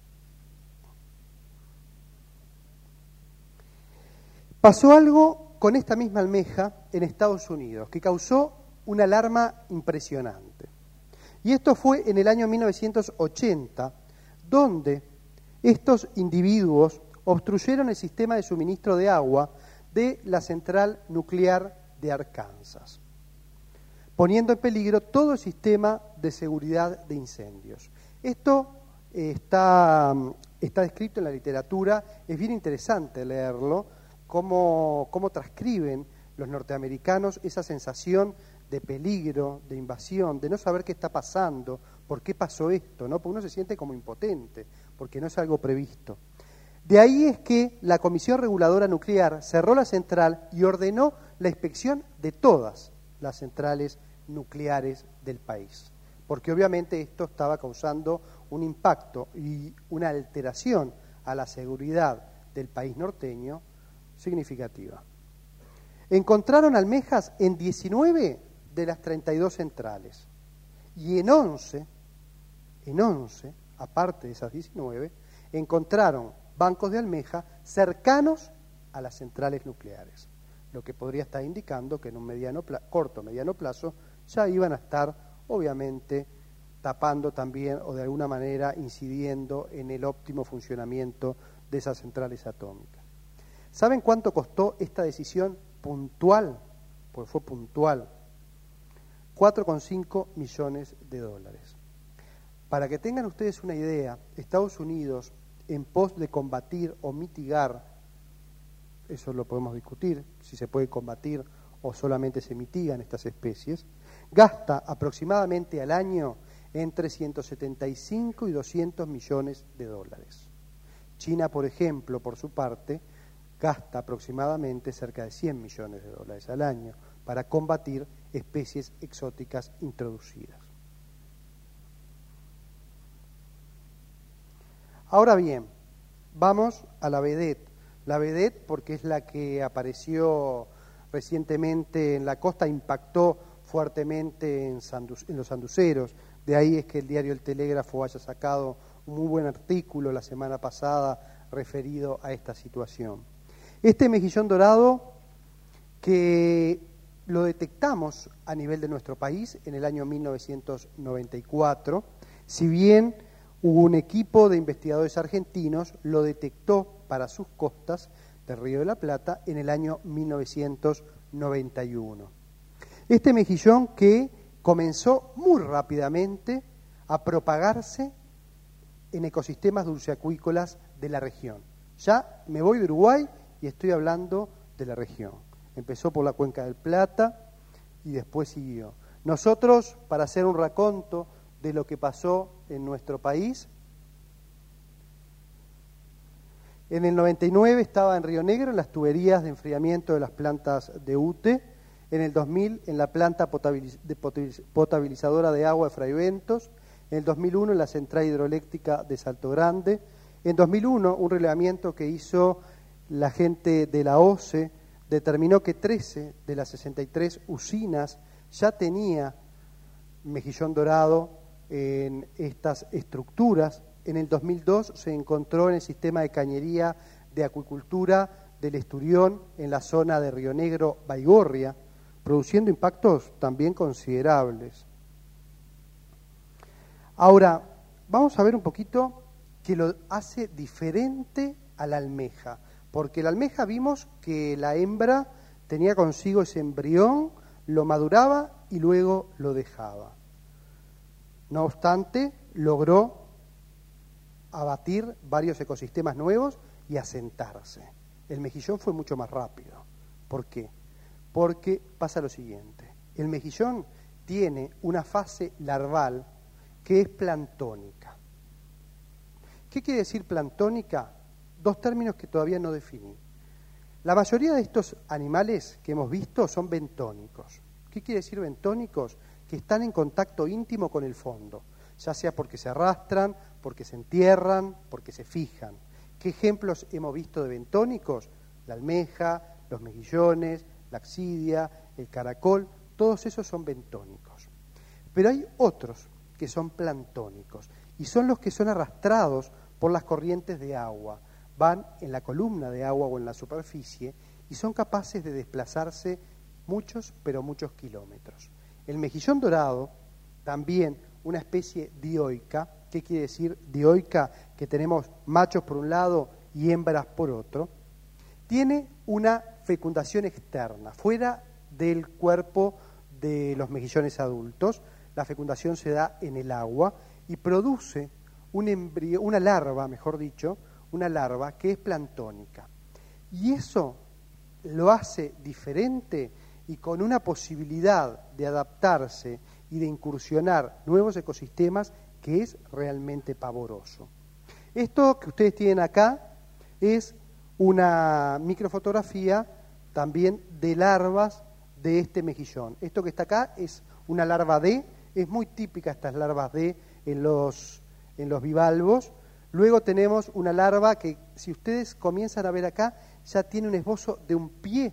Pasó algo con esta misma almeja en Estados Unidos que causó una alarma impresionante. Y esto fue en el año mil novecientos ochenta, donde estos individuos obstruyeron el sistema de suministro de agua de la central nuclear de Arkansas, poniendo en peligro todo el sistema de seguridad de incendios. Esto eh, está, está descrito en la literatura, es bien interesante leerlo, cómo, cómo transcriben los norteamericanos esa sensación de peligro, de invasión, de no saber qué está pasando, por qué pasó esto, ¿no? Porque uno se siente como impotente, porque no es algo previsto. De ahí es que la Comisión Reguladora Nuclear cerró la central y ordenó la inspección de todas las centrales nucleares del país, porque obviamente esto estaba causando un impacto y una alteración a la seguridad del país norteño significativa. Encontraron almejas en diecinueve de las treinta y dos centrales y en once, en once, aparte de esas diecinueve, encontraron bancos de almeja cercanos a las centrales nucleares, lo que podría estar indicando que en un mediano corto mediano plazo ya iban a estar, obviamente, tapando también o de alguna manera incidiendo en el óptimo funcionamiento de esas centrales atómicas. ¿Saben cuánto costó esta decisión puntual? Pues fue puntual. cuatro coma cinco millones de dólares. Para que tengan ustedes una idea, Estados Unidos, en pos de combatir o mitigar, eso lo podemos discutir, si se puede combatir o solamente se mitigan estas especies, gasta aproximadamente al año entre ciento setenta y cinco y doscientos millones de dólares. China, por ejemplo, por su parte, gasta aproximadamente cerca de cien millones de dólares al año para combatir especies exóticas introducidas. Ahora bien, vamos a la vedette. La vedette porque es la que apareció recientemente en la costa, impactó fuertemente en, Sandu- en los sanduceros. De ahí es que el diario El Telégrafo haya sacado un muy buen artículo la semana pasada referido a esta situación. Este mejillón dorado, que lo detectamos a nivel de nuestro país en el año mil novecientos noventa y cuatro, si bien hubo un equipo de investigadores argentinos, lo detectó para sus costas del Río de la Plata en el año mil novecientos noventa y uno. Este mejillón que comenzó muy rápidamente a propagarse en ecosistemas dulceacuícolas de la región. Ya me voy de Uruguay y estoy hablando de la región. Empezó por la Cuenca del Plata y después siguió. Nosotros, para hacer un raconto de lo que pasó en nuestro país, en el noventa y nueve estaba en Río Negro, en las tuberías de enfriamiento de las plantas de U T E, en el dos mil en la planta potabiliz- de potabiliz- potabilizadora de agua de Fray Bentos, en el dos mil uno en la central hidroeléctrica de Salto Grande, en dos mil uno un relevamiento que hizo la gente de la O C E determinó que trece de las sesenta y tres usinas ya tenía mejillón dorado en estas estructuras. En el dos mil dos se encontró en el sistema de cañería de acuicultura del Esturión en la zona de Río Negro, Baigorria, produciendo impactos también considerables. Ahora, vamos a ver un poquito que lo hace diferente a la almeja, porque la almeja vimos que la hembra tenía consigo ese embrión, lo maduraba y luego lo dejaba. No obstante, logró abatir varios ecosistemas nuevos y asentarse. El mejillón fue mucho más rápido. ¿Por qué? Porque pasa lo siguiente. El mejillón tiene una fase larval que es planctónica. ¿Qué quiere decir planctónica? Dos términos que todavía no definí. La mayoría de estos animales que hemos visto son bentónicos. ¿Qué quiere decir bentónicos? Que están en contacto íntimo con el fondo, ya sea porque se arrastran, porque se entierran, porque se fijan. ¿Qué ejemplos hemos visto de bentónicos? La almeja, los mejillones, la axidia, el caracol, todos esos son bentónicos. Pero hay otros que son planctónicos y son los que son arrastrados por las corrientes de agua. Van en la columna de agua o en la superficie y son capaces de desplazarse muchos, pero muchos kilómetros. El mejillón dorado, también una especie dioica. ¿Qué quiere decir dioica? Que tenemos machos por un lado y hembras por otro. Tiene una fecundación externa, fuera del cuerpo de los mejillones adultos. La fecundación se da en el agua y produce un embrión, una larva, mejor dicho, una larva que es planctónica. Y eso lo hace diferente y con una posibilidad de adaptarse y de incursionar nuevos ecosistemas que es realmente pavoroso. Esto que ustedes tienen acá es una microfotografía también de larvas de este mejillón. Esto que está acá es una larva D, es muy típica estas larvas D en los, en los bivalvos. Luego tenemos una larva que, si ustedes comienzan a ver acá, ya tiene un esbozo de un pie.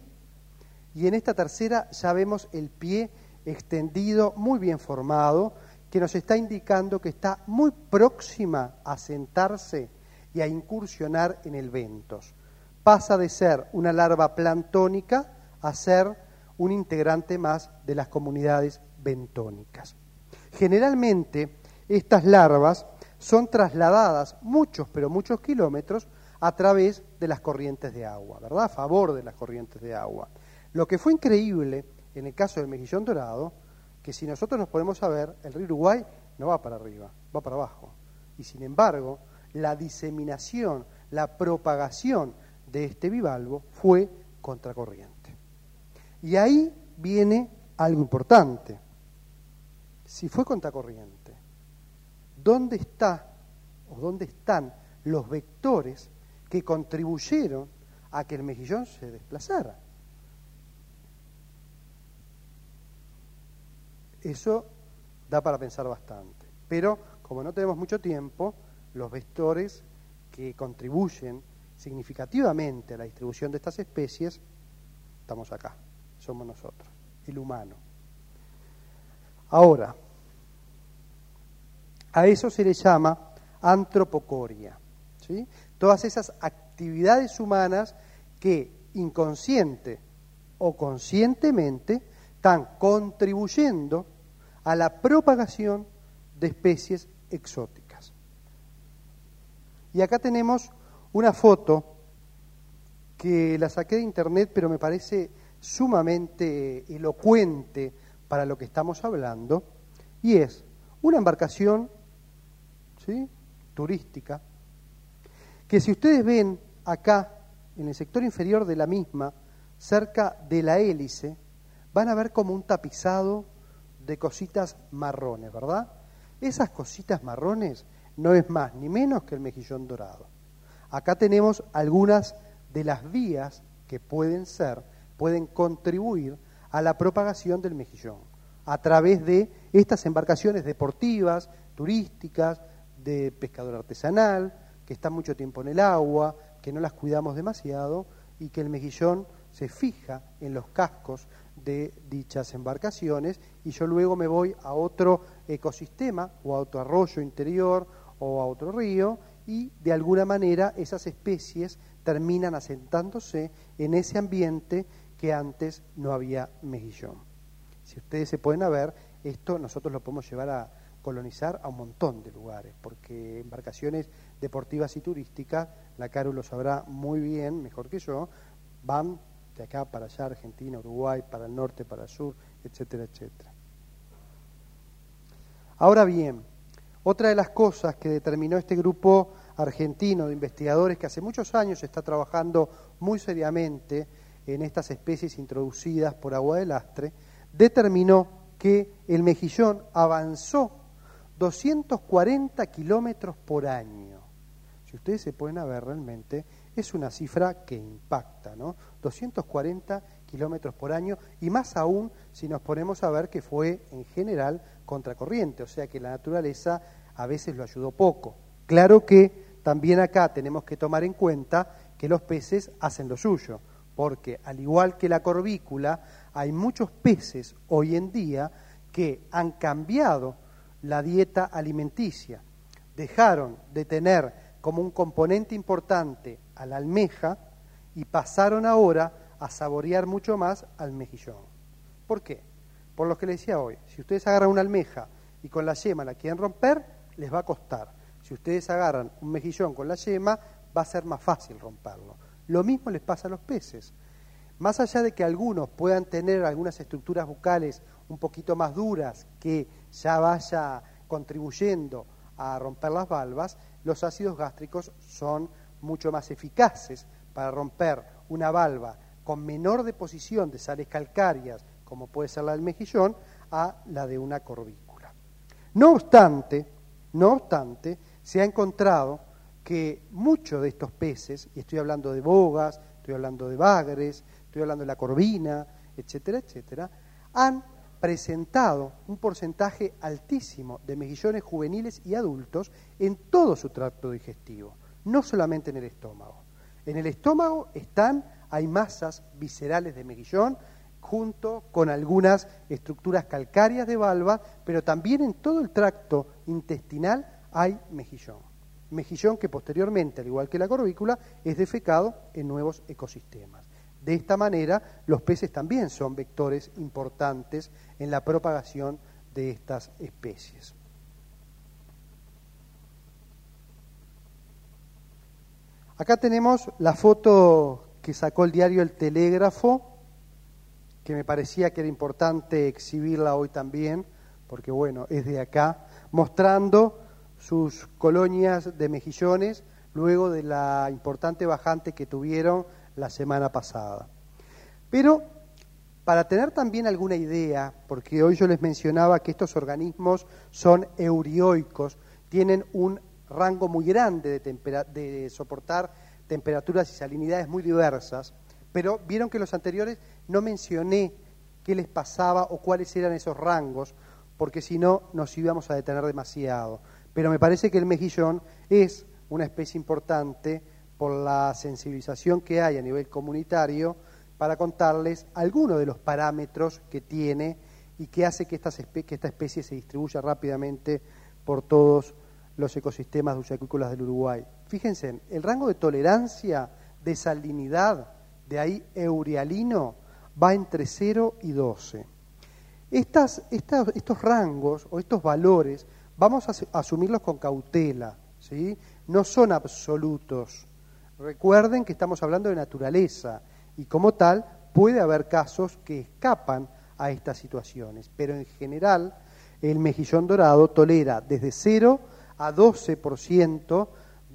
Y en esta tercera ya vemos el pie extendido, muy bien formado, que nos está indicando que está muy próxima a sentarse y a incursionar en el bentos. Pasa de ser una larva planctónica a ser un integrante más de las comunidades bentónicas. Generalmente, estas larvas son trasladadas muchos, pero muchos kilómetros a través de las corrientes de agua, ¿verdad? A favor de las corrientes de agua. Lo que fue increíble en el caso del mejillón dorado, que si nosotros nos ponemos a ver, el río Uruguay no va para arriba, va para abajo. Y sin embargo, la diseminación, la propagación de este bivalvo fue contracorriente. Y ahí viene algo importante. Si fue contracorriente, ¿dónde está o dónde están los vectores que contribuyeron a que el mejillón se desplazara? Eso da para pensar bastante. Pero, como no tenemos mucho tiempo, los vectores que contribuyen significativamente a la distribución de estas especies, estamos acá, somos nosotros, el humano. Ahora, a eso se le llama antropocoria, ¿sí? Todas esas actividades humanas que inconsciente o conscientemente están contribuyendo a la propagación de especies exóticas. Y acá tenemos una foto que la saqué de internet, pero me parece sumamente elocuente para lo que estamos hablando, y es una embarcación, ¿sí?, turística, que si ustedes ven acá, en el sector inferior de la misma, cerca de la hélice, van a ver como un tapizado de cositas marrones, ¿verdad? Esas cositas marrones no es más ni menos que el mejillón dorado. Acá tenemos algunas de las vías que pueden ser, pueden contribuir a la propagación del mejillón, a través de estas embarcaciones deportivas, turísticas, de pescador artesanal, que están mucho tiempo en el agua, que no las cuidamos demasiado y que el mejillón se fija en los cascos de dichas embarcaciones y yo luego me voy a otro ecosistema o a otro arroyo interior o a otro río y de alguna manera esas especies terminan asentándose en ese ambiente que antes no había mejillón. Si ustedes se pueden ver, esto nosotros lo podemos llevar a colonizar a un montón de lugares, porque embarcaciones deportivas y turísticas, la Caru lo sabrá muy bien, mejor que yo, van de acá para allá, Argentina, Uruguay, para el norte, para el sur, etcétera, etcétera. Ahora bien, otra de las cosas que determinó este grupo argentino de investigadores que hace muchos años está trabajando muy seriamente en estas especies introducidas por agua de lastre, determinó que el mejillón avanzó doscientos cuarenta kilómetros por año. Si ustedes se pueden ver realmente, es una cifra que impacta, ¿no? doscientos cuarenta kilómetros por año, y más aún si nos ponemos a ver que fue en general contracorriente, o sea que la naturaleza a veces lo ayudó poco. Claro que también acá tenemos que tomar en cuenta que los peces hacen lo suyo, porque al igual que la corvícula, hay muchos peces hoy en día que han cambiado la dieta alimenticia, dejaron de tener como un componente importante a la almeja y pasaron ahora a saborear mucho más al mejillón. ¿Por qué? Por lo que les decía hoy, si ustedes agarran una almeja y con la yema la quieren romper, les va a costar. Si ustedes agarran un mejillón con la yema, va a ser más fácil romperlo. Lo mismo les pasa a los peces. Más allá de que algunos puedan tener algunas estructuras bucales un poquito más duras que ya vaya contribuyendo a romper las valvas, los ácidos gástricos son mucho más eficaces para romper una valva con menor deposición de sales calcáreas, como puede ser la del mejillón, a la de una corvícula. No obstante, no obstante, se ha encontrado que muchos de estos peces, y estoy hablando de bogas, estoy hablando de bagres, estoy hablando de la corvina, etcétera, etcétera, han presentado un porcentaje altísimo de mejillones juveniles y adultos en todo su tracto digestivo, no solamente en el estómago. En el estómago están, hay masas viscerales de mejillón, junto con algunas estructuras calcáreas de valva, pero también en todo el tracto intestinal hay mejillón. Mejillón que posteriormente, al igual que la corvícula, es defecado en nuevos ecosistemas. De esta manera, los peces también son vectores importantes en la propagación de estas especies. Acá tenemos la foto que sacó el diario El Telégrafo, que me parecía que era importante exhibirla hoy también, porque bueno, es de acá. mostrando sus colonias de mejillones luego de la importante bajante que tuvieron la semana pasada. Pero para tener también alguna idea, porque hoy yo les mencionaba que estos organismos son eurioicos, tienen un rango muy grande de, tempera- de soportar temperaturas y salinidades muy diversas, pero vieron que los anteriores no mencioné qué les pasaba o cuáles eran esos rangos, porque si no nos íbamos a detener demasiado. Pero me parece que el mejillón es una especie importante por la sensibilización que hay a nivel comunitario para contarles algunos de los parámetros que tiene y que hace que, estas espe- que esta especie se distribuya rápidamente por todos los ecosistemas dulceacuícolas del Uruguay. Fíjense, el rango de tolerancia de salinidad, de ahí eurialino, va entre cero y doce. Estas, estas, estos rangos o estos valores vamos a asumirlos con cautela, ¿sí? No son absolutos. Recuerden que estamos hablando de naturaleza y como tal puede haber casos que escapan a estas situaciones, pero en general el mejillón dorado tolera desde cero a doce por ciento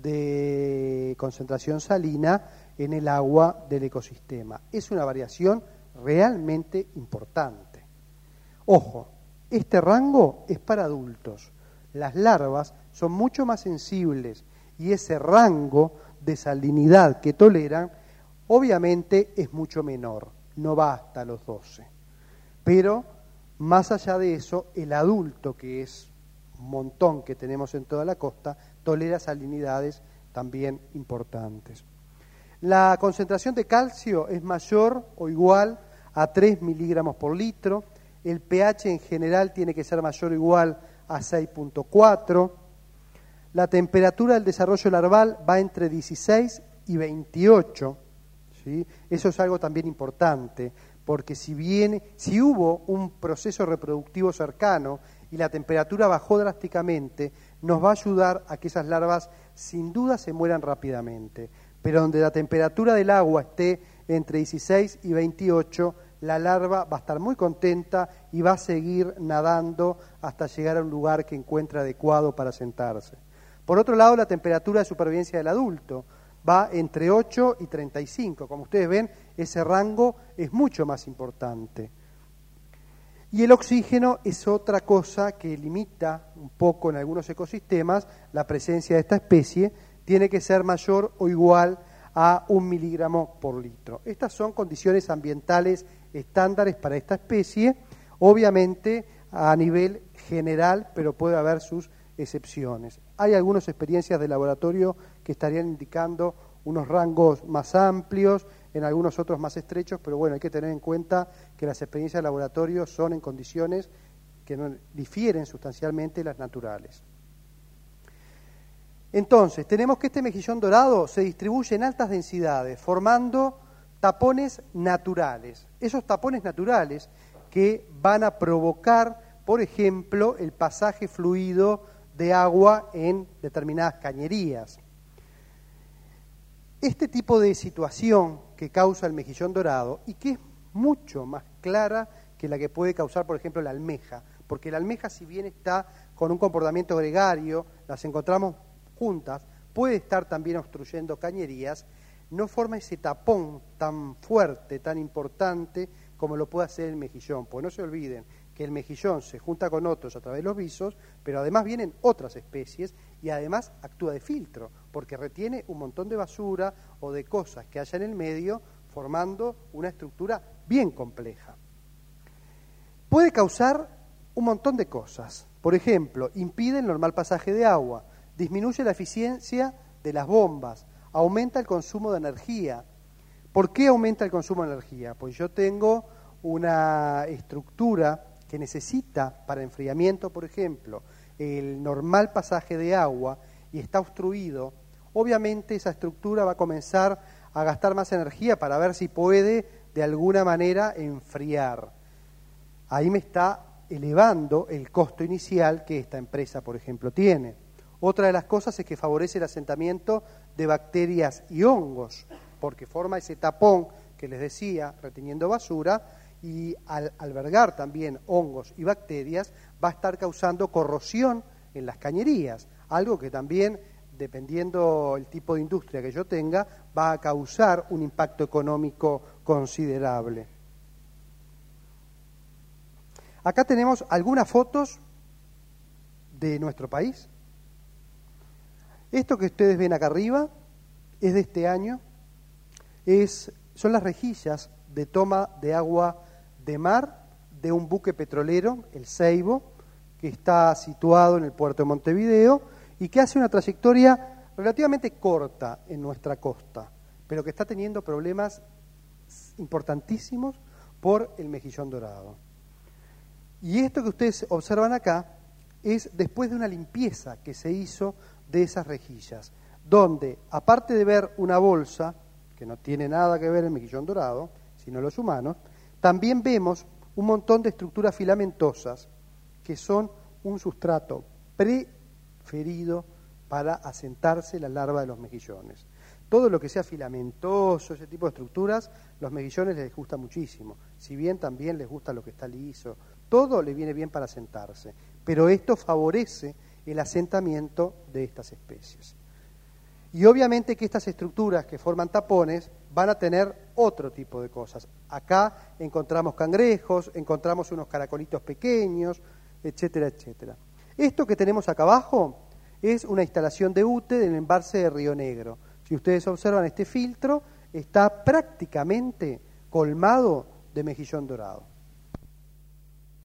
de concentración salina en el agua del ecosistema. Es una variación realmente importante. Ojo, este rango es para adultos. Las larvas son mucho más sensibles y ese rango de salinidad que toleran obviamente es mucho menor, no va hasta los doce. Pero más allá de eso, el adulto, que es un montón que tenemos en toda la costa, tolera salinidades también importantes. La concentración de calcio es mayor o igual a tres miligramos por litro, el pH en general tiene que ser mayor o igual a seis punto cuatro, la temperatura del desarrollo larval va entre dieciséis y veintiocho, ¿sí? Eso es algo también importante, porque si bien, si hubo un proceso reproductivo cercano y la temperatura bajó drásticamente, nos va a ayudar a que esas larvas sin duda se mueran rápidamente. Pero donde la temperatura del agua esté entre dieciséis y veintiocho, la larva va a estar muy contenta y va a seguir nadando hasta llegar a un lugar que encuentre adecuado para sentarse. Por otro lado, la temperatura de supervivencia del adulto va entre ocho y treinta y cinco. Como ustedes ven, ese rango es mucho más importante. Y el oxígeno es otra cosa que limita un poco en algunos ecosistemas la presencia de esta especie, tiene que ser mayor o igual a un miligramo por litro. Estas son condiciones ambientales estándares para esta especie, obviamente a nivel general, pero puede haber sus excepciones. Hay algunas experiencias de laboratorio que estarían indicando unos rangos más amplios, en algunos otros más estrechos, pero bueno, hay que tener en cuenta que las experiencias de laboratorio son en condiciones que no difieren sustancialmente de las naturales. Entonces, tenemos que este mejillón dorado se distribuye en altas densidades, formando tapones naturales. Esos tapones naturales que van a provocar, por ejemplo, el pasaje fluido de agua en determinadas cañerías. Este tipo de situación que causa el mejillón dorado y que es mucho más clara que la que puede causar, por ejemplo, la almeja, porque la almeja, si bien está con un comportamiento gregario, las encontramos juntas, puede estar también obstruyendo cañerías, no forma ese tapón tan fuerte, tan importante como lo puede hacer el mejillón. Pues no se olviden que el mejillón se junta con otros a través de los visos, pero además vienen otras especies y además actúa de filtro, porque retiene un montón de basura o de cosas que haya en el medio, formando una estructura bien compleja. Puede causar un montón de cosas. Por ejemplo, impide el normal pasaje de agua, disminuye la eficiencia de las bombas, aumenta el consumo de energía. ¿Por qué aumenta el consumo de energía? Pues yo tengo una estructura que necesita para enfriamiento, por ejemplo, el normal pasaje de agua y está obstruido, obviamente esa estructura va a comenzar a gastar más energía para ver si puede de alguna manera enfriar. Ahí me está elevando el costo inicial que esta empresa, por ejemplo, tiene. Otra de las cosas es que favorece el asentamiento de bacterias y hongos, porque forma ese tapón que les decía, reteniendo basura, y al albergar también hongos y bacterias, va a estar causando corrosión en en las cañerías, algo que también, dependiendo el tipo de industria que yo tenga, va a causar un impacto económico considerable. Acá tenemos algunas fotos de nuestro país. Esto que ustedes ven acá arriba es de este año, es, son las rejillas de toma de agua de mar de un buque petrolero, el Seibo, que está situado en el puerto de Montevideo y que hace una trayectoria relativamente corta en nuestra costa, pero que está teniendo problemas importantísimos por el mejillón dorado. Y esto que ustedes observan acá es después de una limpieza que se hizo de esas rejillas, donde, aparte de ver una bolsa, que no tiene nada que ver el mejillón dorado, sino los humanos, también vemos un montón de estructuras filamentosas que son un sustrato preferido para asentarse la larva de los mejillones. Todo lo que sea filamentoso, ese tipo de estructuras, los mejillones les gusta muchísimo. Si bien también les gusta lo que está liso, todo le viene bien para asentarse. Pero esto favorece el asentamiento de estas especies. Y obviamente que estas estructuras que forman tapones van a tener otro tipo de cosas. Acá encontramos cangrejos, encontramos unos caracolitos pequeños, etcétera, etcétera. Esto que tenemos acá abajo es una instalación de U T E del embalse de Río Negro. Si ustedes observan este filtro, está prácticamente colmado de mejillón dorado.